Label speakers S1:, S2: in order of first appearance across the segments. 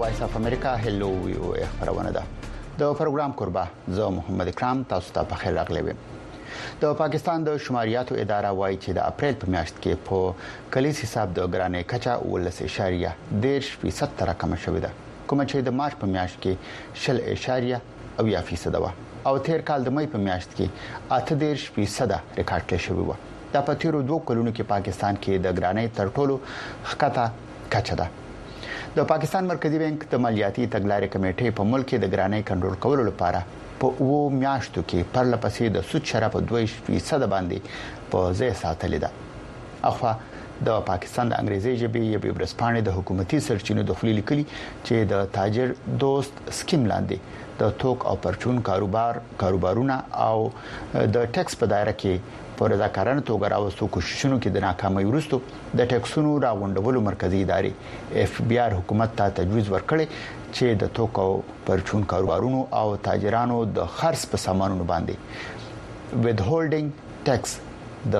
S1: وایس اف امریکا هلو ویو خبرونه ده د پروګرام قربا زه محمد اکرام تاسو ته په خیر راغلی یم. د پاکستان د شماریاتو اداره وایي چې د اپریل په میاشت کې په کلیس حساب د ګرانې کچا 10.10% راکمه شوې ده، کوم چې د مارچ په میاشت کې 0.0% و او تیر کال د مې په میاشت کې 8.0% ریکارډ کړی شوی و. دا په تیرو 2 کلونو کې پاکستان کې د ګرانې تر ټولو ښکته کچا ده. د پاکستان مرکزی بانک د مالیاتي تګلارې کمیټې په ملک کې د ګرانۍ کنټرول کولو لپاره په وو میاشتو کې پرلپسې د سود شراب 2% باندې په ځای ساتلې ده. اخوا د پاکستان د انګریزي ژبې یوې ورځپاڼې د حکومتي سرچینو د خپل لیکلي چې د تاجر دوست سکیم لاندې د توک او پرچون کاروبارونه او د ټیکس په دایره کې په رضاکارانه توګه راوستو کوششونو کې د ناکامۍ وروسته د ټیکسونو راغونډولو مرکزی ادارې اف بي آر حکومت ته تجویز ورکړي چې د توک او پرچون کاروبارونو او تاجرانو د خرڅ په سامانونو باندې withholding tax د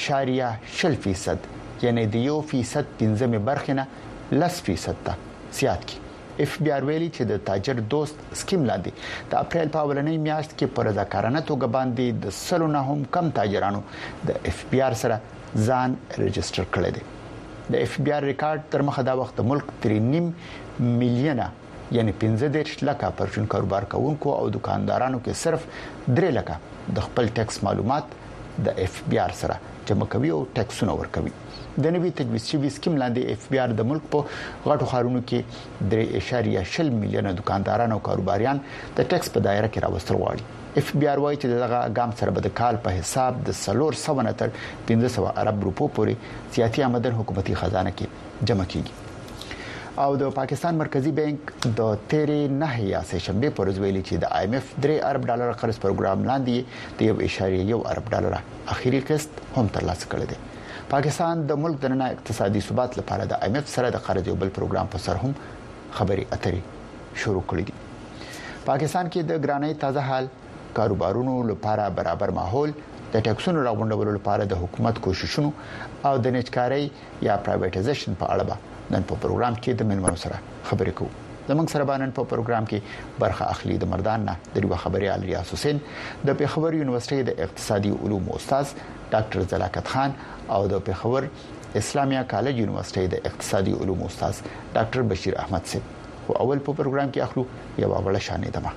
S1: 0.0% یعنی د 1% 15 برخه نه 10% ته زیات کی. اف بي آر ویلي چې د تاجر دوست سکیم لاندې د اپریل په اولنۍ میاشت کې پر رضاکارانه توګه باندې د سلو نه هم کم تاجرانو د اف بي آر سره ځان ريجستره کړی دی. د اف بي آر ریکارډ تر مخه دا وخت ملک 3.5 میلیونه یعنی 15 لک پرچون کاروبار کوونکو او دکاندارانو کې صرف 3 لک د خپل ټیکس معلومات د اف بي آر سره جمع کوي او ټیکسونه ورکوي. د نوي تجویز شوی سکیم لاندې اف بي آر د ملک په غټو ښارونو کې 3.0 میلیونه دکانداران او کاروباریان د ټیکس په دایره کې راوستل غواړي. اف بي آر وايي چې دغه ګام سره به د کال په حساب د 300 تر 1500 ارب روپو پورې سیاسي آمدن حکومتي خزانه کې جمع کیږي. او د پاکستان مرکزی بانک د 13 شنبه پر ورځ ویلي چې د IMF $3 ارب قرض پروګرام لاندې د 1.1 ارب ډالر اخیری قسط هم ترلاسه کړی دی. پاکستان د ملک دننه اقتصادي ثبات لپاره د IMF سره د قرض یو بل پروګرام په سر هم خبري اترې شروع کړې دي. پاکستان کې د ګرانۍ تازه حال کاروبارونو لپاره برابر ماحول د ټیکسونو راغونډولو لپاره د حکومت کوششونو او د نچکارۍ یا پرایویټایزیشن په اړه نن په پروګرام کې د منورو سره خبرې کوو. زموږ سره باندې په پروګرام کې برخه اخلي د مردان نه د یو خبريال ریاض حسین، د پیښور یونیورسيټي د اقتصادي علومو استاد ډاکټر زلاکت خان او د پیښور اسلامیه کالج یونیورسيټي د اقتصادي علومو استاد ډاکټر بشیر احمد سیب. او اول په پروګرام کې اخلو یو وړه شانې دمه.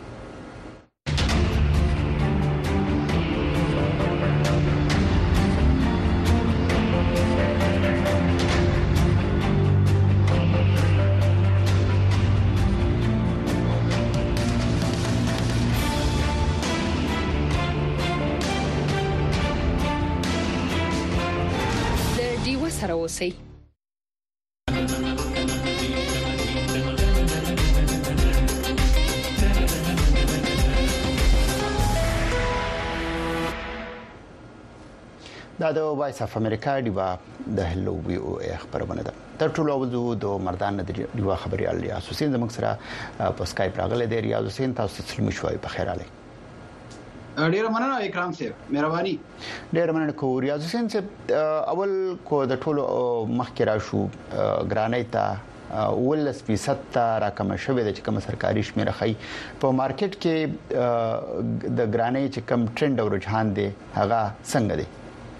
S2: سره اوسئ. دا د وایس اف امریکا دیوا د هلو وی او خبرونه ده. تر ټولو وځو د مردان د دیوا خبريال ریاض حسین زموږ سره په سکایپ راغله دی. ریاض حسین تاسو ته سلام شوي په خیر علي.
S3: ډیر مننه اکرام صاحب، مهرباني.
S2: ډیر مننه کو ریاض حسین صاحب. اول کو د ټولو مخکې را شو ګرانۍ ته 10% راکم شوې د کوم سرکاري شمیره خي په مارکیټ کې د ګرانۍ چې کم ټرند او رجحان دی هغه څنګه دی؟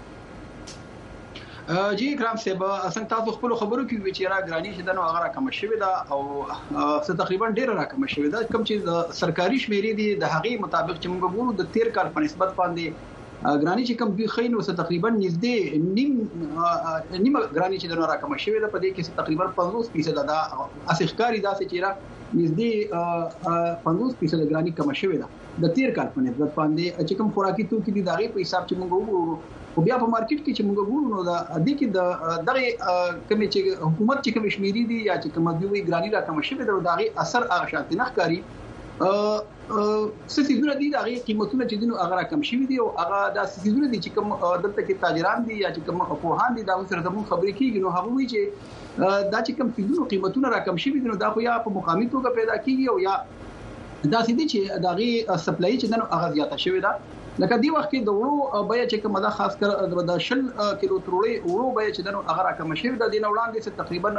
S3: جی اکرام صاحب، څنګه تاسو خپل خبرو کې چې را ګرانی چې دنو هغه راکم شوې ده او تقریبا ډیر راکم شوې ده. کوم چې سرکاري شمیرې دي د هغه مطابق چې موږ ګورو د 13 کال په نسبت باندې ګرانی چې کوم به خین وسه تقریبا نږدې نیم ګرانی چې دنو راکم شوې ده. په دې کې تقریبا 50% ده اسخکاری دا چې را نږدې 50% ګرانی کم شوې ده د 13 کال په نسبت باندې چې کوم خوراکي توکي دي دغه په حساب چې موږ وګورو. او بیا په مارکیټ کې چې موږ ګورو نو دا د کې د دغه کمی چې حکومت چې کوم شمیرې دي یا چې کوم دوی ګرانی راکم شوې ده دغه اثر هغه شانتي نه ښکاری. سیسیزونه دي دغه قیمتونه چې دینو هغه راکم شوې دي او هغه د سیسیزونه دي چې کوم دلته کې تاجران دي یا چې کوم خپوهان دي دا سره زموږ خبرې کیږي نو هغه وی چې دا چې کوم سیسیزونه قیمتونه راکم شوې دي نو دا خو یا په مقامي توګه پیدا کیږي او یا دا سیدي چې دغه سپلای چې دنو هغه زیاته شوې ده لکه دی وخت کې د وړو بیا چې کومه دا خاص کر د شل کیلو تروړي وړو بیا چې دنو هغه راکم شوی د دین وړاندې تقریبا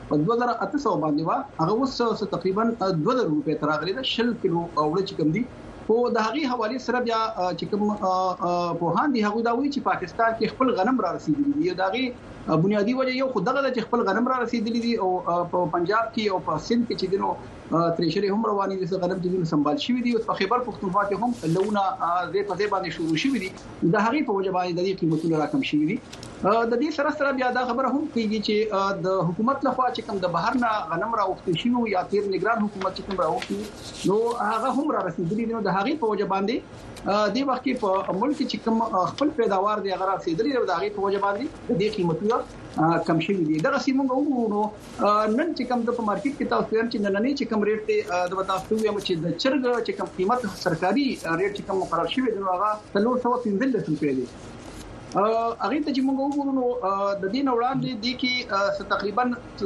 S3: 2800 باندې وا هغه اوس تقریبا 2000 روپے تر غلي د شل کیلو وړو چې کوم دي خو د هغې حواله سره بیا چې کوم په هان دي هغه دا وی چې پاکستان کې خپل غنم را رسیدلی دي دا غي بنیادی وجه یو خدغه چې خپل غنم را رسیدلی دي او په پنجاب کې او په سند کې چې دینو تریشري هم رواني دي غنم چې دینو سنبال شوی دي او په خیبر پختونخوا کې هم لونه زې په زې باندې شروع شوی دي د هغې په وجه باندې د دې قیمتونو راکم شوی دي د دې سره بیا دا خبره هم کیږي چې د حکومت لخوا چې کوم د بهر نه غنم را وخت شي یا تیر نگران حکومت چې کوم را وخت نو هغه هم را رسیدلی دي نو د هغې په وجه باندې د وخت کې په ملک چې کوم خپل پیداوار دی هغه رسیدلی دی د هغې په وجه باندې د قیمتونو کم شوی دي دا سیمه وګورو نن چې کوم د مارکیټ کې تاسو چې نن چې کوم ریټ ته د تاسو یم چې د چرګ چې کوم قیمت سرکاري ریټ چې کوم مقرر شوی دی هغه 315 روپے دی هغه ته چې موږ وګورو د دین وړاندې د کې تقریبا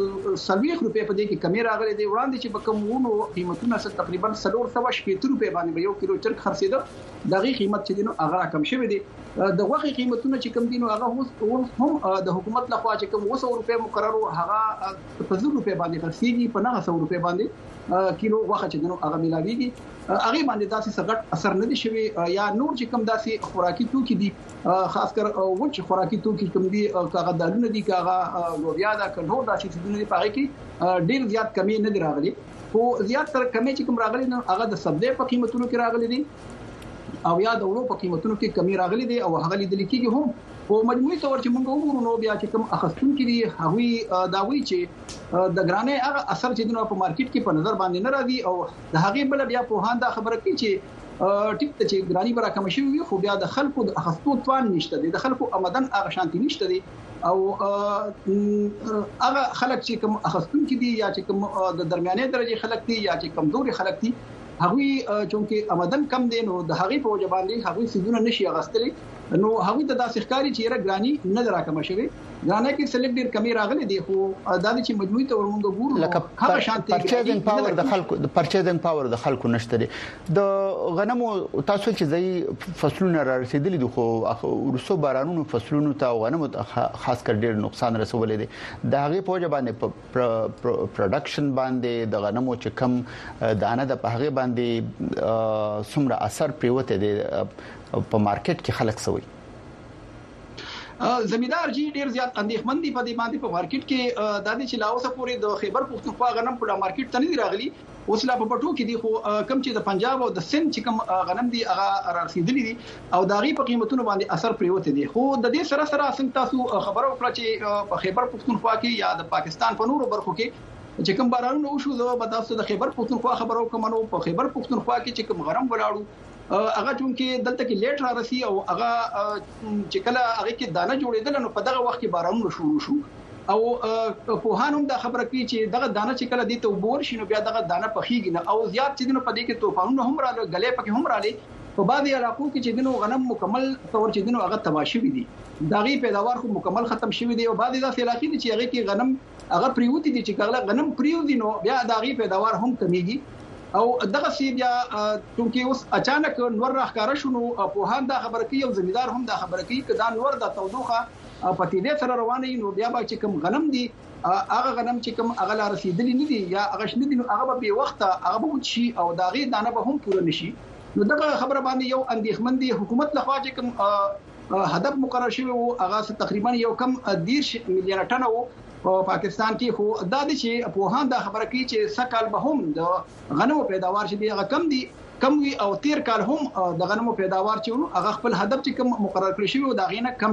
S3: 30 روپے په دې کې کمی راغلي دی وړاندې چې بکمونو قیمتونه تقریبا 370 روپے باندې یو کیلو چرګ خرڅیده دغه قیمت چې دینو هغه کم شوی دی د غوښې قیمتونه چې کم دینو هغه هم د حکومت لخوا چې کوم 200 روپے مقرر هغه په 0 روپے باندې خرڅيږي په 900 روپے باندې کیلو غوښه چې دینو هغه ملاويږي هغه باندې داسې سغټ اثر نه دي شوی یا نور چې کوم داسې خوراکي توکي دي خاص کر وچ خوراکي توکي کوم دي کاغه دالونه دي کاغه لوبیا دا کنور دا چې دونه دي پاره کې ډیر زیات کمی نه دی راغلي خو زیات تر کمی چې کوم راغلي نو هغه د سبزی په قیمتونو کې راغلي دي او یا د وړو په قیمتونو کې کمی راغلي دي او هغه لیدل کېږي هم او مجموعي تور چې موږ وګورو نو بیا چې کوم اخستون کې دي هغه دا وی چې د ګرانې هغه اثر چې دنه په مارکیټ کې په نظر باندې نه راځي او د هغه بل بیا په هان دا خبره کوي چې ټیک ته چې ګرانی برا کم شي خو بیا د خلکو د اخستو توان نشته دي د خلکو آمدن هغه شانتي نشته دي او هغه خلک چې کوم اخستون کې دي یا چې کوم د درمیاني درجه خلک دي یا چې کمزوري خلک دي هغه چونکه آمدن کم دي نو د هغه په وجه باندې هغه سيزونه نشي اغستلي نو هغه د داسې ښکاری چې را ګرانی نه راکم شوی ګرانه کې سلیکټ ډیر کمی راغلي دي خو دا چې مجموعي تور موږ ګورو
S1: لکه پرچیزینګ پاور د خلکو د پرچیزینګ پاور د خلکو نشته دي د غنمو تاسو چې زئی فصلونه را رسیدلي دي خو ورسو بارانونو فصلونو ته غنمو خاص کر ډیر نقصان رسولې دي د هغه په وجه باندې پروډکشن باندې د غنمو چې کم دانه د په هغه باندې څومره اثر پریوته دي په مارکیټ کې خلک سوي
S3: زمیدار جی ډیر زیات اندېښمن دي په دې باندې په مارکیټ کې د دې چې لاوسه پورې د خیبر پختونخوا غنم په مارکیټ ته نه راغلي اوس لا په پټو کې دي خو کم چې د پنجاب او د سند چې کم غنم دي هغه رسیدلي دي او داغي په قیمتونو باندې اثر پریوته دي خو د دې سره څنګه تاسو خبرو کړه چې په خیبر پختونخوا کې یا د پاکستان په نورو برخو کې چې کوم بارانونه وشو زه به تاسو د خیبر پختونخوا خبرو کوم نو په خیبر پختونخوا کې چې کوم غنم ولاړو هغه چونکه دلته کې لیټ را رسی او هغه چې کله هغه کې دانه جوړېدل نو په دغه وخت کې بارانونه شروع شو او په هانوم دا خبره کوي چې دغه دانه چې کله دې ته وبور شي نو بیا دغه دانه پخېږي نه او زیات چې دنه په دې کې طوفانونه هم راغلي غلې پکې هم راغلي په بعضي علاقو کې چې دنه غنم مکمل تور چې دنه هغه تباشي وي دي دغه پیداوار خو مکمل ختم شوی دی او بعضي داسې علاقې دي چې هغه کې غنم هغه پریوتی دي چې کله غنم پریوتی نو بیا دغه پیداوار هم کمیږي او دغه سی بیا چونکی اوس اچانک نور راخاره شونو په هان دا خبره کوي او زمیدار هم دا خبره کوي چې دا نور د توضوخه پتی دې سره روانه نو بیا به چې کوم غنم دي هغه غنم چې کوم هغه لا رسیدلی نه دي یا هغه شنه دي نو هغه به وخت هغه به شي او داغه دانه به هم پوره نشي نو دغه خبره باندې یو اندېښمن دي حکومت لخوا چې کوم هدف مقرر شوی او هغه تقریبا یو کم 10 میلیون ټن او پاکستان کې خو دا د چې په هان دا خبره کوي چې سکهال به هم د غنمو پیداوار چې دی هغه کم وي او تیر کال هم د غنمو پیداوار چې هغه خپل هدف چې کم مقرر کړی شوی او دا غینه کم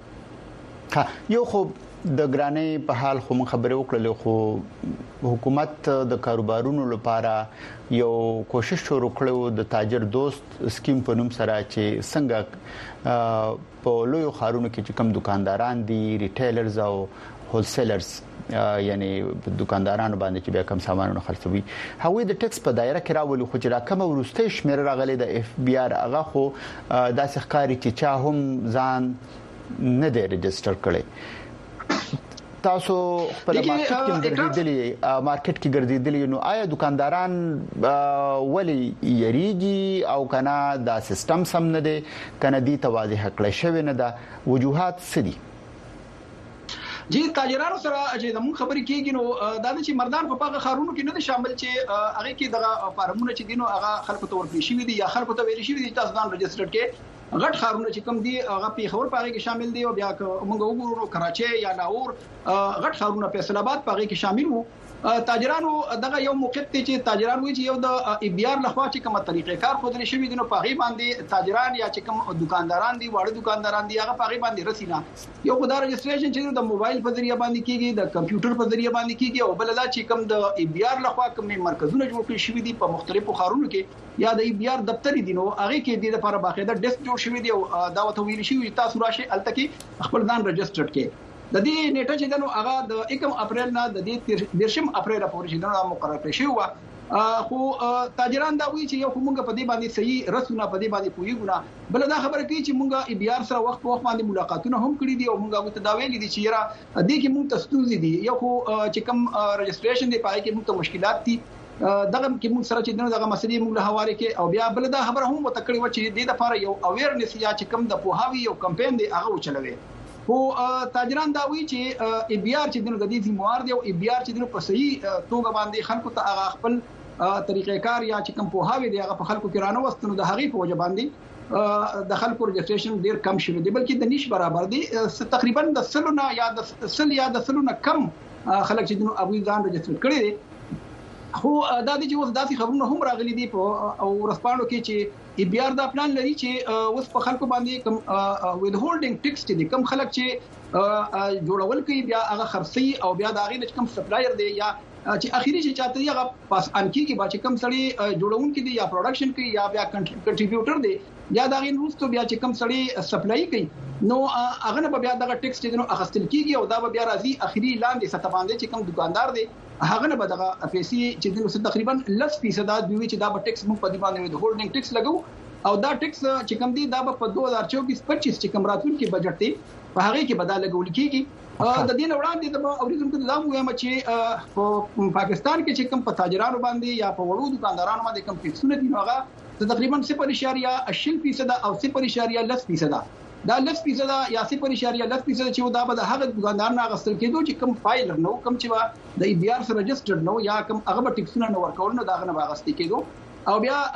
S3: شوی
S1: یو خو د ګرانې په حال خو خبرې وکړلې خو حکومت د کاروبارونو لپاره یو کوشش شروع کړو د تاجر دوست سکیم په نوم سره چې څنګه په لوی خارونو کې چې کم دکانداران دي ریټیلرز او هولسیلرز یعنی دکاندارانو باندې چې بیا کم سامانونه خرڅوي هغه د ټیکس په دایره کې راولي خو چې راکمه ورسته شمیر راغلي د اف بی آر هغه خو داسې ښکاری چې چا هم ځان نه دی ريجستره کړی تاسو خپل مارکیټ کې ګرځېدلی نو آیا دکانداران ولی یریږي او کنه دا سیستم سم نه دی کنه دی توازی حق لشي نه دا وجوهات سدي
S3: جی تاجرانو سره چې زموږ خبرې کېږي نو دا چې مردان په پاغه خارونو کې نه شامل چې هغه کې دغه فارمونه چې دینو هغه خلکو ته ورکړي شوی دي یا خلکو ته ویل شوی دي تاسو ځان رجسټر کې غټ خارونه چې کوم دي هغه پیښور پاغه کې شامل دي او بیا موږ وګورو کراچي یا لاهور غټ خارونه فیصل آباد پاغه کې شامل وو تاجرانو دغه یو موقف ته چې تاجران وایي چې یو د ای بي آر لخوا چې کومه طریقې کار خودل شوی دي نو پاغي باندې تاجران یا چې کوم دکانداران دي واړه دکانداران دي هغه پاغي باندې رسینا یو خدای رجسټریشن چې د موبایل په ذریعہ باندې کیږي د کمپیوټر په ذریعہ باندې کیږي او بل دا چې کوم د ای بي آر لخوا کوم مرکزونه جوړ کړي شوی دي په مختلفو خارونو کې یا د ای بي آر دفتر دي نو هغه کې د لپاره باقاعده ډیسک جوړ شوی دی او دا وته ویل شوی تاسو راشي التکی خپل ځان رجسټر کې د دې نیټه چې دنو هغه د 1 اپریل نه د دې 13 اپریل پورې چې دنو مقرره کړی شو خو تاجران دا وایي چې یو موږ په دې باندې صحیح رسونه په دې باندې پویګونه بل دا خبره کوي چې موږ ای بي آر سره وخت باندې ملاقاتونه هم کړی دي او موږ ته دا ویلي دي چې یاره دې کې موږ تستوزي دي یو چې کوم رجسټریشن دی پای کې موږ ته مشکلات دي دغه کې موږ سره چې دغه مسلې موږ له حواله کې او بیا بل دا خبره هم وتکړی و چې د لپاره یو اویرنس یا چې کوم د پوهاوی یو کمپاین دی هغه وچلوي خو تاجران دا وایي چې ای بي آر چې دغه د موارد او ای بي آر چې په صحیح توګه باندې خلکو ته هغه خپل طریقې کار یا چې کوم پوهاوی دی هغه په خلکو کې رانه وستنو د هغې په وجه باندې د خلکو رجسټریشن ډیر کم شوی دی بلکې د نش برابر دی تقریبا د سلونه یا د سلونه کم خلک چې دغه ابو ځان رجسټر کړي دي خو دا د چې اوس داسې خبرونه هم راغلي دي او ورسپانو کې چې ای بي آر دا پلان لري چې اوس په خلکو باندې کم وذ هولډینګ ټیکس دي کم خلک چې جوړول کوي بیا هغه خرڅي او بیا دا غي کم سپلایر دی یا چې اخیری چې چاته دی هغه پاس انکی کې با چې کم سړی جوړون کې دی یا پروډکشن کوي یا بیا کنټریبیوټر دی یا دا غي روستو بیا چې کم سړی سپلای کوي نو هغه نه بیا دغه ټیکس چې نو اخستل کیږي او دا بیا راځي اخیری لاندې سطح باندې چې کم دکاندار دی هغه نه بدغه پیسې چې نو تقریبا 10% دوی چې دا به ټیکس موږ په دې باندې د هولډینګ ټیکس لګو او دا ټیکس چې کم دی دا په 2024-25 چې کم راتلونکي بجټ دی په هغه کې بدل لګول کیږي د دین وړاندې د اوریدونکو د زموږ وایم چې په پاکستان کې چې کم په تاجرانو باندې یا په وړو دکاندارانو باندې کم ټیکسونه دي هغه تقریبا 0.8% او 0.10% دا 10% یا 0.10% چې دا به د هغه دکاندار نه غوښتل کېدو چې کم فایل نو کم چې د ای بي آر سره رجسټرډ نو یا کم هغه ټیکسونه نو ورکول نو دا غنه واغستې کېدو او بیا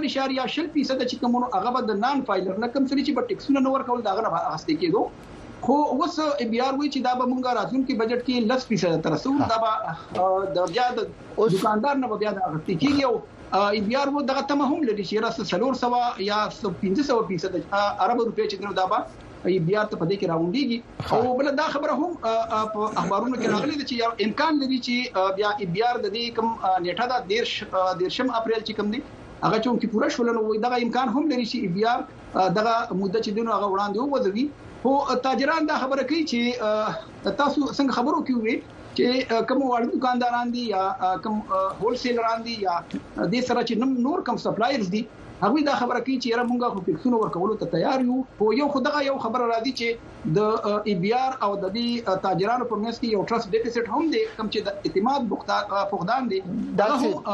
S3: 0.0% چې کومو هغه د نان فایلر نه کم سړي چې په ټیکسونه نو ورکول دا غنه واغستې کېدو خو اوس ای بي آر وی چې دا به مونږه راتلونکي بجټ کې 10% تر څو دا به د بیا د دکاندار نه بیا د غوښتې کېږي ای بي آر وو دغه تمه هم لري چې راس 400 یا 1500% عرب روپیا چې دا به ای بي آر ته پدې کې راونديږي او بل دا خبره هم په اخبارونو کې راغلي چې یو امکان لري چې بیا ای بي آر د دې کوم نیټه دا 13 اپریل چې کوم دی هغه چون کې پوره شول نو دغه امکان هم لري چې ای بي آر دغه مدته چې دنو هغه وړاندې وځوي خو تاجران دا خبره کوي چې تاسو څنګه خبرو کوي چې کوم وړ دکانداران دي یا کوم هول سیلران دي یا د سره چې نور کوم سپلایرز دي هغه دا خبره کوي چې یاره مونږه خو ټیکسونه ورکول ته تیار یو خو یو خدغه یو خبره راځي چې د ای بي آر او د دې تاجرانو په منځ کې یو ټرست ډیفیسټ هم دی کوم چې د اعتماد فقدان دی
S1: دا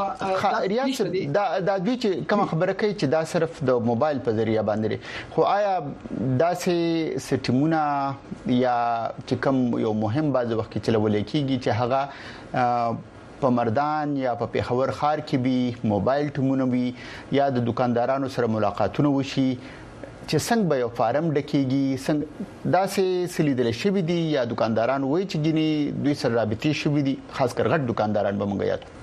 S1: ریاست دا دوی چې کوم خبره کوي چې دا صرف د موبایل په ذریعہ باندې خو آیا داسې سټیمونه یا چې کوم یو مهم باز وخت کې چلول کېږي چې هغه په مردان یا په پیښور خار کې به موبایل ټیمونه وي یا د دکاندارانو سره ملاقاتونه وشي چې څنګه به یو فارم ډکیږي څنګه داسې سلیدل شوی دي یا دکانداران وایي چې ګینی دوی سره رابطې شوی دي خاص کر غټ دکانداران به مونږ یاد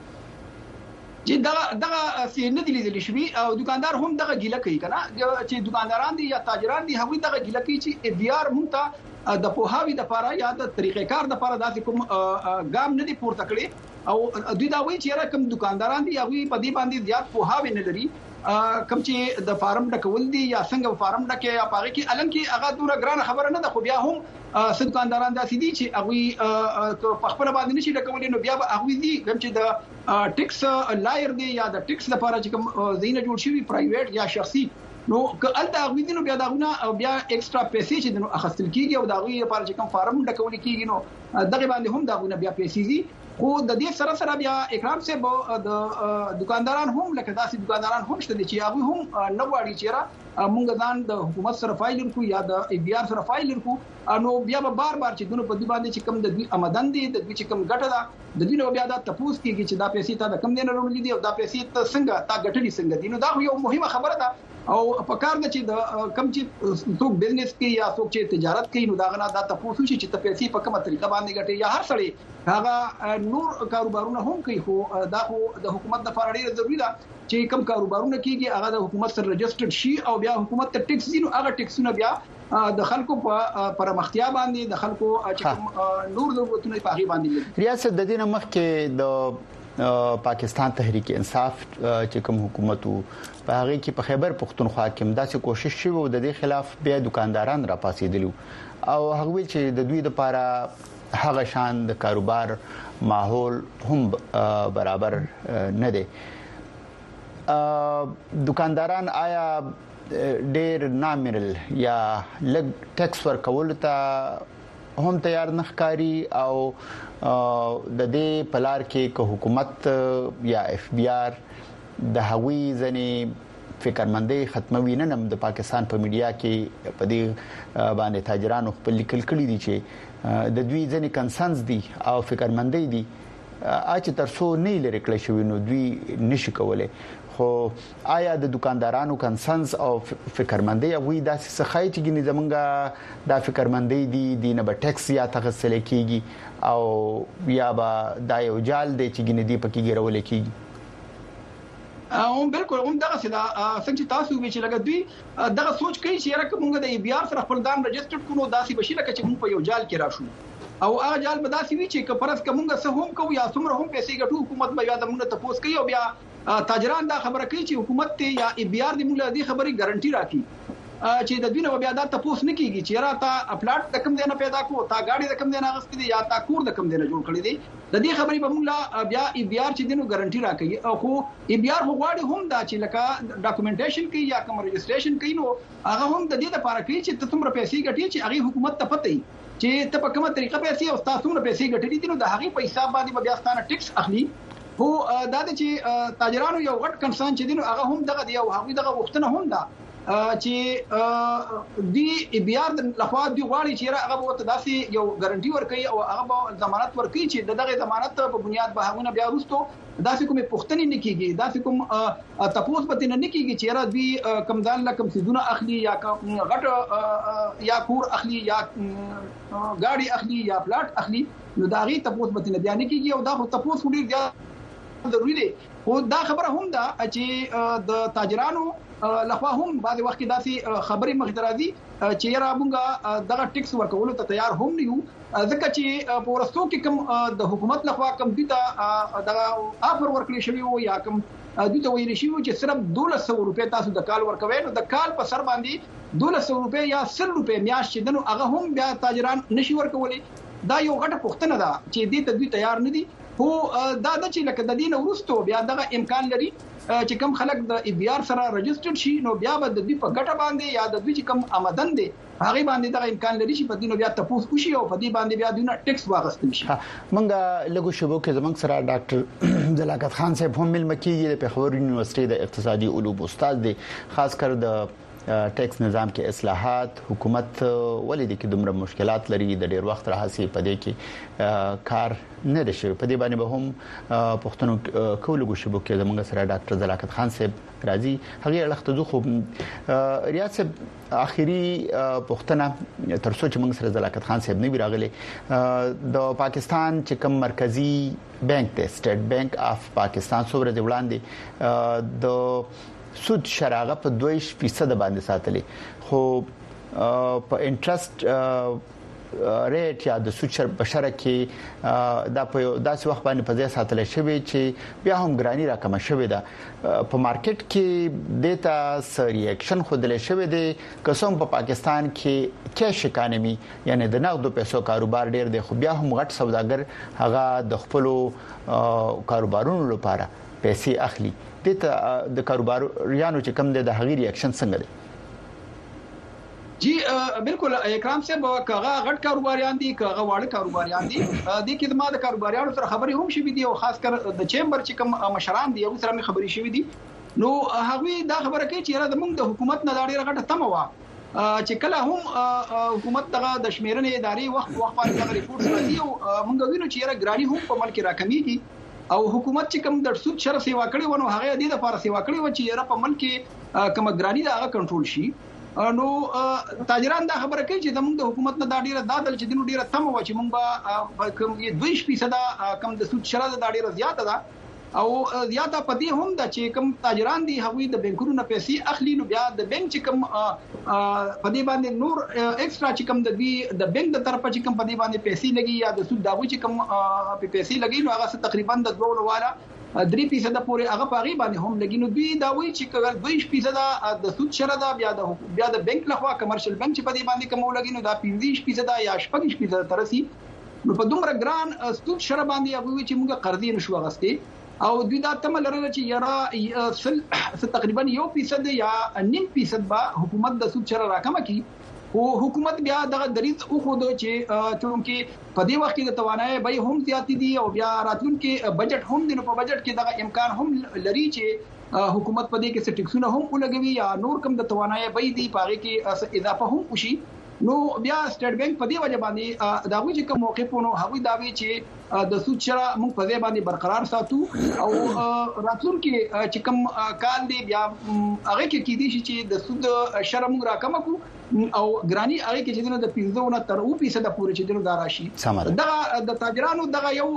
S3: چې دغه سینه دي لیدل شوی او دکاندار هم دغه ګیله کوي کنه چې دکانداران دي یا تاجران دي هغوی دغه ګیله کوي چې ای بي آر مونږ ته د پوهاوی د لپاره یا د طریقې کار د لپاره داسې کوم ګام نه دی پورته کړی او دوی دا وایي چې رقم دکانداران دي هغه په دې باندې زیات پوهاوی نه لري کوم چې د فارم ډکول دي یا څنګه فارم ډکه یا پاره کې الان کې هغه دوره ګران خبره نه ده خو بیا هم دکانداران داسې دي چې هغه په خپل باندې نشي ډکول نو بیا هغه دي کوم چې د ټیکس لایر دی یا د ټیکس لپاره چې کوم زینه جوړ شوی پرایویټ یا شخصي نو کله دا غوډینو بیا داونه بیا ایکسترا پیسې چې نو اخستل کیږي او دا غوې لپاره چې کوم فارم ډکول کیږي نو دغه باندې هم داونه بیا پیسې دي خو د دې سره بیا اکرام صاحب د دکانداران هم لکه داسې دکانداران هم شته چې هغه هم نه غواړي چې مونږ ځان د حکومت سره فایل ورکو یا د ای بي آر سره فایل ورکو نو بیا به بار چې دونه په دې باندې چې کوم د دوی آمدن دي د دوی چې کوم ګټه ده د دوی نو بیا دا تاسو کېږي چې دا پیسې ته کم دي نه وروړي دي او دا پیسې ته څنګه تا ګټلې څنګه دي نو دا یو مهمه خبره ده او په کار د چې د کم چې څوک بزنس کوي یا څوک چې تجارت کوي نو دا غنا دا تاسو چې ته پیسې په کومه طریقه باندې ګټي یا هر سړی هغه نور کاروبارونه هم کوي خو دا خو د حکومت لپاره ډیره ضروری ده چې کوم کاروبارونه کیږي هغه د حکومت سره رجسټرډ شي او بیا حکومت ته ټیکس دي نو هغه ټیکسونه بیا د خلکو په پرمختیا باندې د خلکو چې نور ضرورتونه په هغه باندې
S1: ریاست د دینه مخ کې د پاکستان تحریک انصاف چې کوم حکومت په هغه کې په خیبر پختونخوا کې داسې کوشش شوه او د دې خلاف بیا دکانداران را پاسېدلو او هغه چې د دوی لپاره هغه شان د کاروبار ماحول هم برابر نه دی دکانداران آیا ډېر نامرل یا لګ ټیکس ورکول ته هم تیار نه ښکاری او د دې پلار کې که حکومت یا اف بي آر د هوی ځنې فکرمندۍ ختموي نه نم د پاکستان په میډیا کې په دې باندې تاجرانو خپل لیکل کړي دي چې د دوی ځنې کنسنس دي او فکرمندۍ دي چې ترڅو نه لري کړی شوی نو دوی نشي کولای خو آیا د دکاندارانو کنسنس او فکرمندۍ او داسې څه خای چې ګنې زمونږه د فکرمندۍ دي دینه به ټیکس یا تغسل کیږي او یا به دا یو جال دی چې ګنې دی پکې ګرول کیږي
S3: بالکل هم دغه سدا څنګه تاسو وی چې لګ دوی دغه سوچ کوي چې راکه مونږ د ای بي آر سره خپل ځان رجسټر کړو داسې بشي لکه چې مونږ په یو جال کې راشو او هغه جال به داسې وی چې کپرس کومګه سه هم کو یا څومره هم پیسې ګټو حکومت به یاد مونږ ته پوس کوي او بیا تاجران دا خبره کوي چې حکومت ته یا ای بي آر د مونږ د خبرې ګارانټي راکړي چې د دینه بیا دا تاسو نه کیږي چې را تا پلاټ د کم دینه پیدا کو تا گاډي د کم دینه غستې یا تا کور د کم دینه جوړ کړی دی د دې خبرې به موږ بیا ای بي آر چې دینو ګارانټي راکړي او خو ای بي آر غواړي هم دا چې لکه ډاکومېنټیشن کوي یا کوم رجسټریشن کوي نو هغه هم د دې لپاره کوي چې څومره پیسې ګټي چې هغه حکومت ته پته وي چې ته په کومه طریقه پیسې او تاسو څومره پیسې ګټلې دي نو د هغه په حساب باندې بیا ستانه ټیکس اخلي هو دا چې تاجرانو یو غټ کنسرن چې دینو هغه هم دغه دی او هغه دغه وختونه هم دا چې دی ای بي آر د لخوا دی غواړي چې هغه به داسې یو ګارانټي ورکړي او هغه به ضمانت ورکړي چې دغه ضمانت په بنیاد به هغه بیا وروسته داسې کومه پوښتنه نه کیږي داسې کوم تاسو به نه کیږي چې را دوی کم ځان لکم سيزونه اخلي یا غټ یا کور اخلي یا گاډي اخلي یا پلاټ اخلي نو دا غي تاسو به نه بیان کیږي او دا خو تاسو ډیر ضروري دی او دا خبره هم ده چې د تاجرانو لخوا هم بعد وخت کې داسې خبرې مخ درازي چې را مونږه دغه ټیکس ورکول ته تیار هم نه یو ځکه چې په ورستو کې کوم د حکومت لخوا کوم دي ته دغه افر ورکړی شوی او یا کوم دوی ته ویل شي چې صرف 1200 روپے تاسو د کال ورکوي نو د کال په سر باندې 1200 روپے یا 100 روپے میاشت چې دنو هغه هم بیا تاجران نشي ورکولي دا یو غټه پوښتنه ده چې دې ته دوی تیار نه دي هو دا د چې لکه د دین ورستو بیا دغه امکان لري چې کوم خلک د ای بي آر سره رجسټرډ شي نو بیا به د دې په ګټه باندې یا د دوی چې کوم آمدن دي هغه باندې دغه امکان لري چې په دې نو بیا تاسو وشي او په دې باندې بیا دونه ټیکس واغستل شي
S1: منګه لګو شبو کې زمنګ سره ډاکټر زلاکت خان صاحب هم مل مکیږي د پیښور یونیورسيټي د اقتصادي علوم استاد دي خاص کر د ټیکس نظام کې اصلاحات حکومت ولې د کې دومره مشکلات لري د ډیر وخت راځي په دې کې کار نه لري په دې باندې به هم پښتنو کولګو شبو کې زموږ سره ډاکټر زلاکت خان صاحب راځي هغه لخت زو خو ریاست اخیری پښتنه ترڅو چې موږ سره زلاکت خان صاحب نه راغلي د پاکستان چې کوم مرکزی بانک ته سټیټ بانک اف پاکستان څومره دی وړاندې د سود شراغه په 2% باندې ساتلې خو په انټرست ریټ یا د سود بشره کې دا په داسې وخت باندې په ځای ساتل شوی چې بیا هم ګرانی راکمه شوی ده په مارکیټ کې دیتا سری اکشن خودل شوی دی قسم په پاکستان کې کیش اکانومي یعنی د نقدو پیسو کاروبار ډیر دی خو بیا هم غټ سوداګر هغه د خپل کاروبارونو لپاره پیسې اخلي د کاروباریانو چې کم د هغې ریاکشن څنګه دی؟
S3: جی بالکل اکرام صاحب کاغه غټ کاروباریان دي کاغه واړه کاروباریان دي د خدمات کاروباریانو سره خبرې هم شوې دي او خاص کر د چیمبر چې کوم مشران دي او سره مې خبرې شوې دي نو هغه دا خبره کوي چې را د حکومت نه ډېر غټه تمه وا چې کله هم حکومت دغه د شمیرنې ادارې وخت باندې ریپورت راځي او موږ وینو چې را ګرانی هم په ملک راکمېږي او حکومت چې کوم د سود شر سیوا کړي ونه هغه د لپاره سیوا کړي و چې را په ملک کوم ګرانی دا هغه کنټرول شي نو تاجران دا خبره کوي چې زموږ د حکومت نه دا ډیره دادل چې دینو ډیره تم و چې موږ به کوم 2% کم د سود شره دا ډیره زیاته ده او زیاته پدې هم دا چې کوم تاجران دي هغوی د بانکونو نه پیسې اخلي نو بیا د بانک چې کوم پدې باندې نور ایکسترا چې کوم د بانک د طرفه چې کوم پدې باندې پیسې لګي یا د سود داوی چې کوم پیسې لګي نو هغه تقریبا د 2 والا 3% پورې هغه پاغي باندې هم لګي نو دوی دا وایي چې 2% د سود شره دا بیا د بانک لخوا کمرشل بانک چې په دې باندې کوم لګي نو دا 15% یا 18% ترسي نو په دومره ګران سود شره باندې هغه چې موږ قرضې نشو غسته او دوی دا تم لرله چې یاره تقریبا 1% یا 9% با حکومت د سود شره راکمه کی او حکومت بیا دغه دریض او خو د چې چونکه په دې وخت کې د توانایي به هم زیاتې دي او بیا راتلونکي بجټ هم د په بجټ کې دغه امکان هم لري چې حکومت په دې کې سټیکسونه هم ولګوي یا نور کوم د توانایي به دي پاره کې اضافه هم وشي نو بیا سټیټ بانک په دې وجه باندې دا وی چې کوم موقفونو هغه دا وی چې د سود شره موږ په دې باندې برقرار ساتو او راتلونکي چې کوم کال دی بیا هغه کې دي چې د سود شره موږ راکمه کو او ګرانی هغه کې چې د 15 تر 20% پورې چې دنو داراشي دغه د تاجرانو دغه یو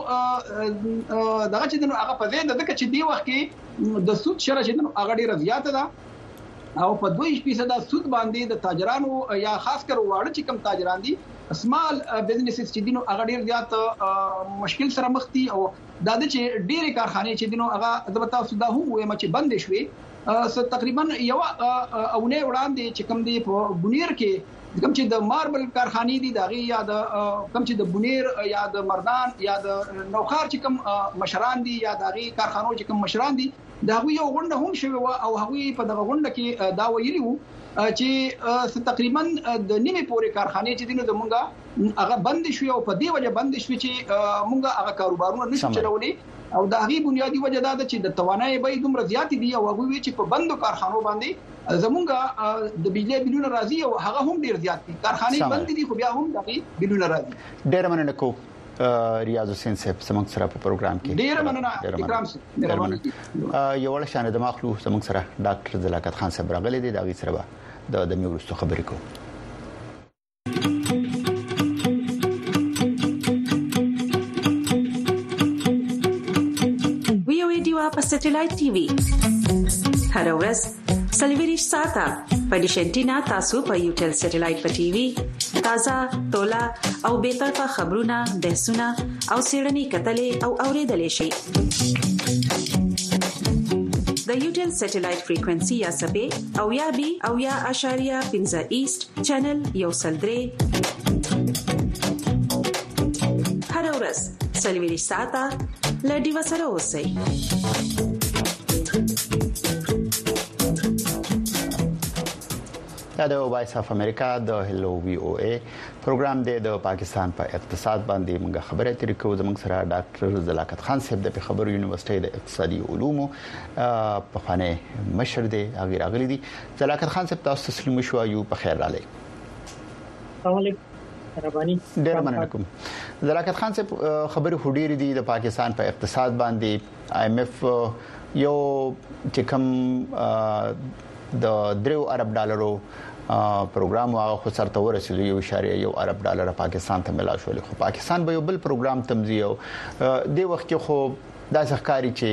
S3: دغه چې دنو هغه په دې دغه چې دی وخت کې د سود شره چې دنو هغه ډیره زیاته ده او په 2% سود باندې د تاجرانو یا خاص کر واړه چې کم تاجران دي سمال بزنسز چې دینو هغه ډیر زیات مشکل سره مخ دي او دا د چې ډیره کارخانه چې دینو هغه البته سودا هم وې مچ بند شوي تقریبا یو اونه وړاندې چې کم دي په بونیر کې کوم چې د ماربل کارخانه دي دغه یا د کوم چې د بونیر یا د مردان یا د نوخار چې کم مشران دي یا دغه کارخانو چې کم مشران دي دا یو غونډه هم شوی او هغه په دغه غونډه کې دا ویلی وو چې تقریبا د نیمه پورې کارخانه چې دینو د مونږه هغه بند شوی او په دې وجه بند شوی چې مونږه هغه کاروبارونه نشو چلولي او دا هغه بنیادی وجه دا ده چې د توانایي به دومره زیات دي او هغه وی چې په بندو کارخانو باندې زمونږه د بجلی بلونه راځي او هغه هم ډیر زیات دي کارخانه بند دي خو بیا هم دغه بلونه راځي
S1: ډیر مننه کوم ریاض حسین صاحب زموږ سره په پروګرام کې
S3: ډیر مننه اکرام صاحب
S1: یو ول شان د مخلو زموږ سره ډاکټر زلاکت خان صاحب راغلي دي دا غي سره د میورستو خبرې کوم
S4: ویو ایډیو په سټلایټ ټي وي هر ورځ سلویریش ساته په ډیشنټینا تاسو په یوټل سټلایټ په ټي وي تازه تولا او به طرفه خبرونه بحثونه او سیړنی کتلې او اوریدلې شي د یوټل سټلایټ فریکوئنسي یا سبې او یا بي او یا اشاریه 15 ایست چینل یو سلدري هر ورځ سلویریش ساته لډي وسره اوسئ
S1: دا د وایس اف امریکا د هلو وی او ای پروګرام د پاکستان په اقتصاد باندې موږ خبرې اترې کوو زموږ سره ډاکټر زلاکت خان صاحب د خبرو یونیورسيټي د اقتصادي علومو په خانه مشر دی هغه راغلي دي زلاکت خان صاحب تاسو تسلیم شو یو په خیر راغلی
S5: السلام علیکم ربانی
S1: ډیر مننه کوم زلاکت خان صاحب خبرې هډيري دي د پاکستان په اقتصاد باندې ایم اف یو چې کوم د 3 ارب ډالرو پروګرام واغه خو سره ورسېږي 1.1 ارب ډالر پاکستان ته ملا شول خو پاکستان به یو بل پروګرام تمزیو د وخت کې خو د ځخکاری چې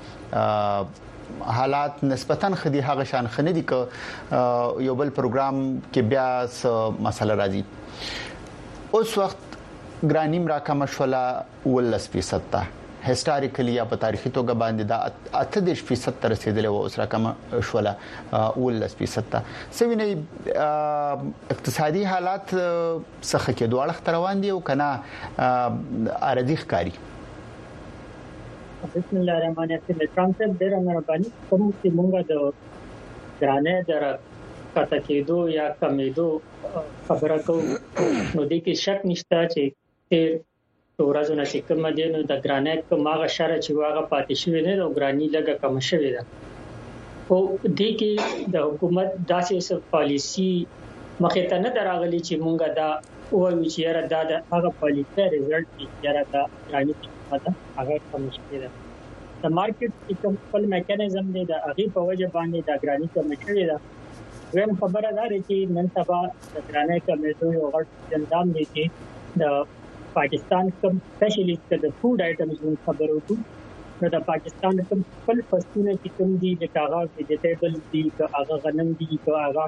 S1: حالات نسبتاً خدي هغه شان خندي ک یو بل پروګرام کې بیا مسله راځي اوس وخت ګرانیم راکم شولا 18% هیستوریکلی یا په تاریخي توګه باندې دا 8% تر رسیدلې و اوس راکم شولا 18% سوینه اقتصادي حالات څخه کې دواړه روان دي او کنه ارادي ښکاری
S5: بسم الله الرحمن الرحیم. ترانسفر ډیر مهرباني کوم چې مونږه د ګرانه در کته کېدو یا کمیدو خبره کوو نو د کې شک نشته چې تیر ورځونه چې کوم دي نو د ګرانه کومه شره چې واغه پاتې شوی نه او ګرانی لګه کم شوی ده او د کې د حکومت داسې پالیسی مخه ته نه دراغلي چې مونږه دا او چې را د هغه پالیسي ریزلټ چې را دا ګرانی دا هغه کم شوی ده. د مارکیټ کوم خپل میکانیزم دی د هغه په وجه باندې د ګرانی کم شوی ده. وین خبره ده چې نن سبا د ګرانی کمیټو یو غټ اندام دی چې د پاکستان کوم سپیشلیست د فود آیټمز خبرو کوي نو د پاکستان کوم خپل فصلونه چې کوم دي د کاغذ ویجیټیبل دي که هغه غنم دي که هغه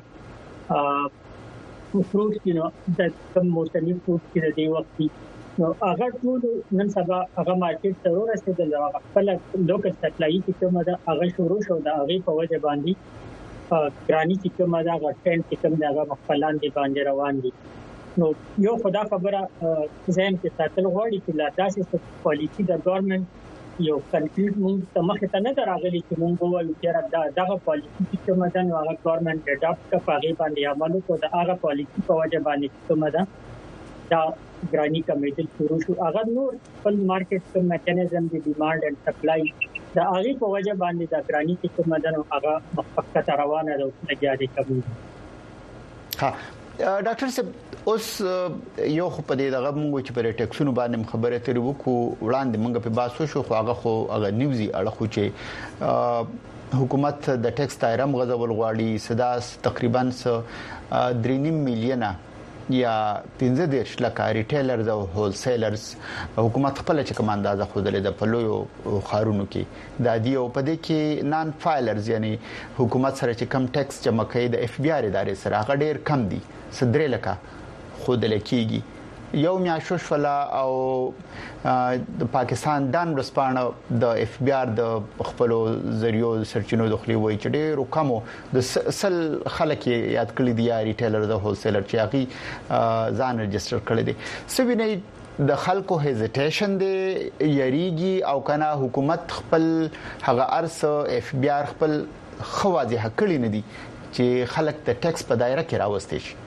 S5: فروټس دي نو د کوم موسمي فروټ کې د دی وخت نو هغه ټول نن سبا هغه مارکیټ ته ورسېدل او خپل لوکل سپلای چې کومه ده هغه شروع شو د هغه په وجه باندې ګرانی چې کومه ده هغه ټرند چې کوم ده هغه خپلان دي باندې روان دي. نو یو خدا خبره ځین کې ساتل غواړي چې لا داسې پالیسي د ګورنمنت یو کنکریټ مونږ ته مخه ته نه راغلي چې مونږ وایو چې دغه پالیسي چې کومه ده نو هغه ګورنمنت اډاپټ کړي باندې عمل کوي د هغه پالیسي په وجه باندې کومه ده دا ګرانی کمیټل شروع شو. هغه نور خپل مارکیټ کوم میکانیزم دی ډیمانډ اند سپلای دا هغه په وجه باندې دا ګرانی چې کومه ده نو هغه مخکته روانه ده او لګیاري کوي.
S1: ها ډاکټر صاحب اوس یو خو په دې دغه موږ چې پر ټیکسونو باندې خبره ترې وکړو وړاندې موږ په باسو شو خو هغه نیوزي اړه خو چې حکومت د ټیکس دایره مغزول غواړي سداس تقریبا 3.5 میلیون یا 15 لک ریټیلرز او هولسیلرز حکومت خپل چې کوم اندازه خوده د پلویو خارونو کې د دې او په دې کې نان فایلرز یعنی حکومت سره چې کم ټیکس جمع کوي د اف بی آر ادارې سره هغه ډیر کم دي صدرې لکه خود لکېږي یو میاشوش ولا او د پاکستان دان رسپانه د اف بی آر د خپلو ذریعو سرچینو دخلي وای چې ډېر کمو د سل خلک یاد کړی دی ریټیلر د هولسیلر چې هغه ځان ريجستره کړی دی سوینه د خلکو هیزیټیشن دی یریږي او کنه حکومت خپل هغه ارس اف بی آر خپل خوازي حقلی نه دي چې خلک د ټیکس په دایره کې راوستي شي.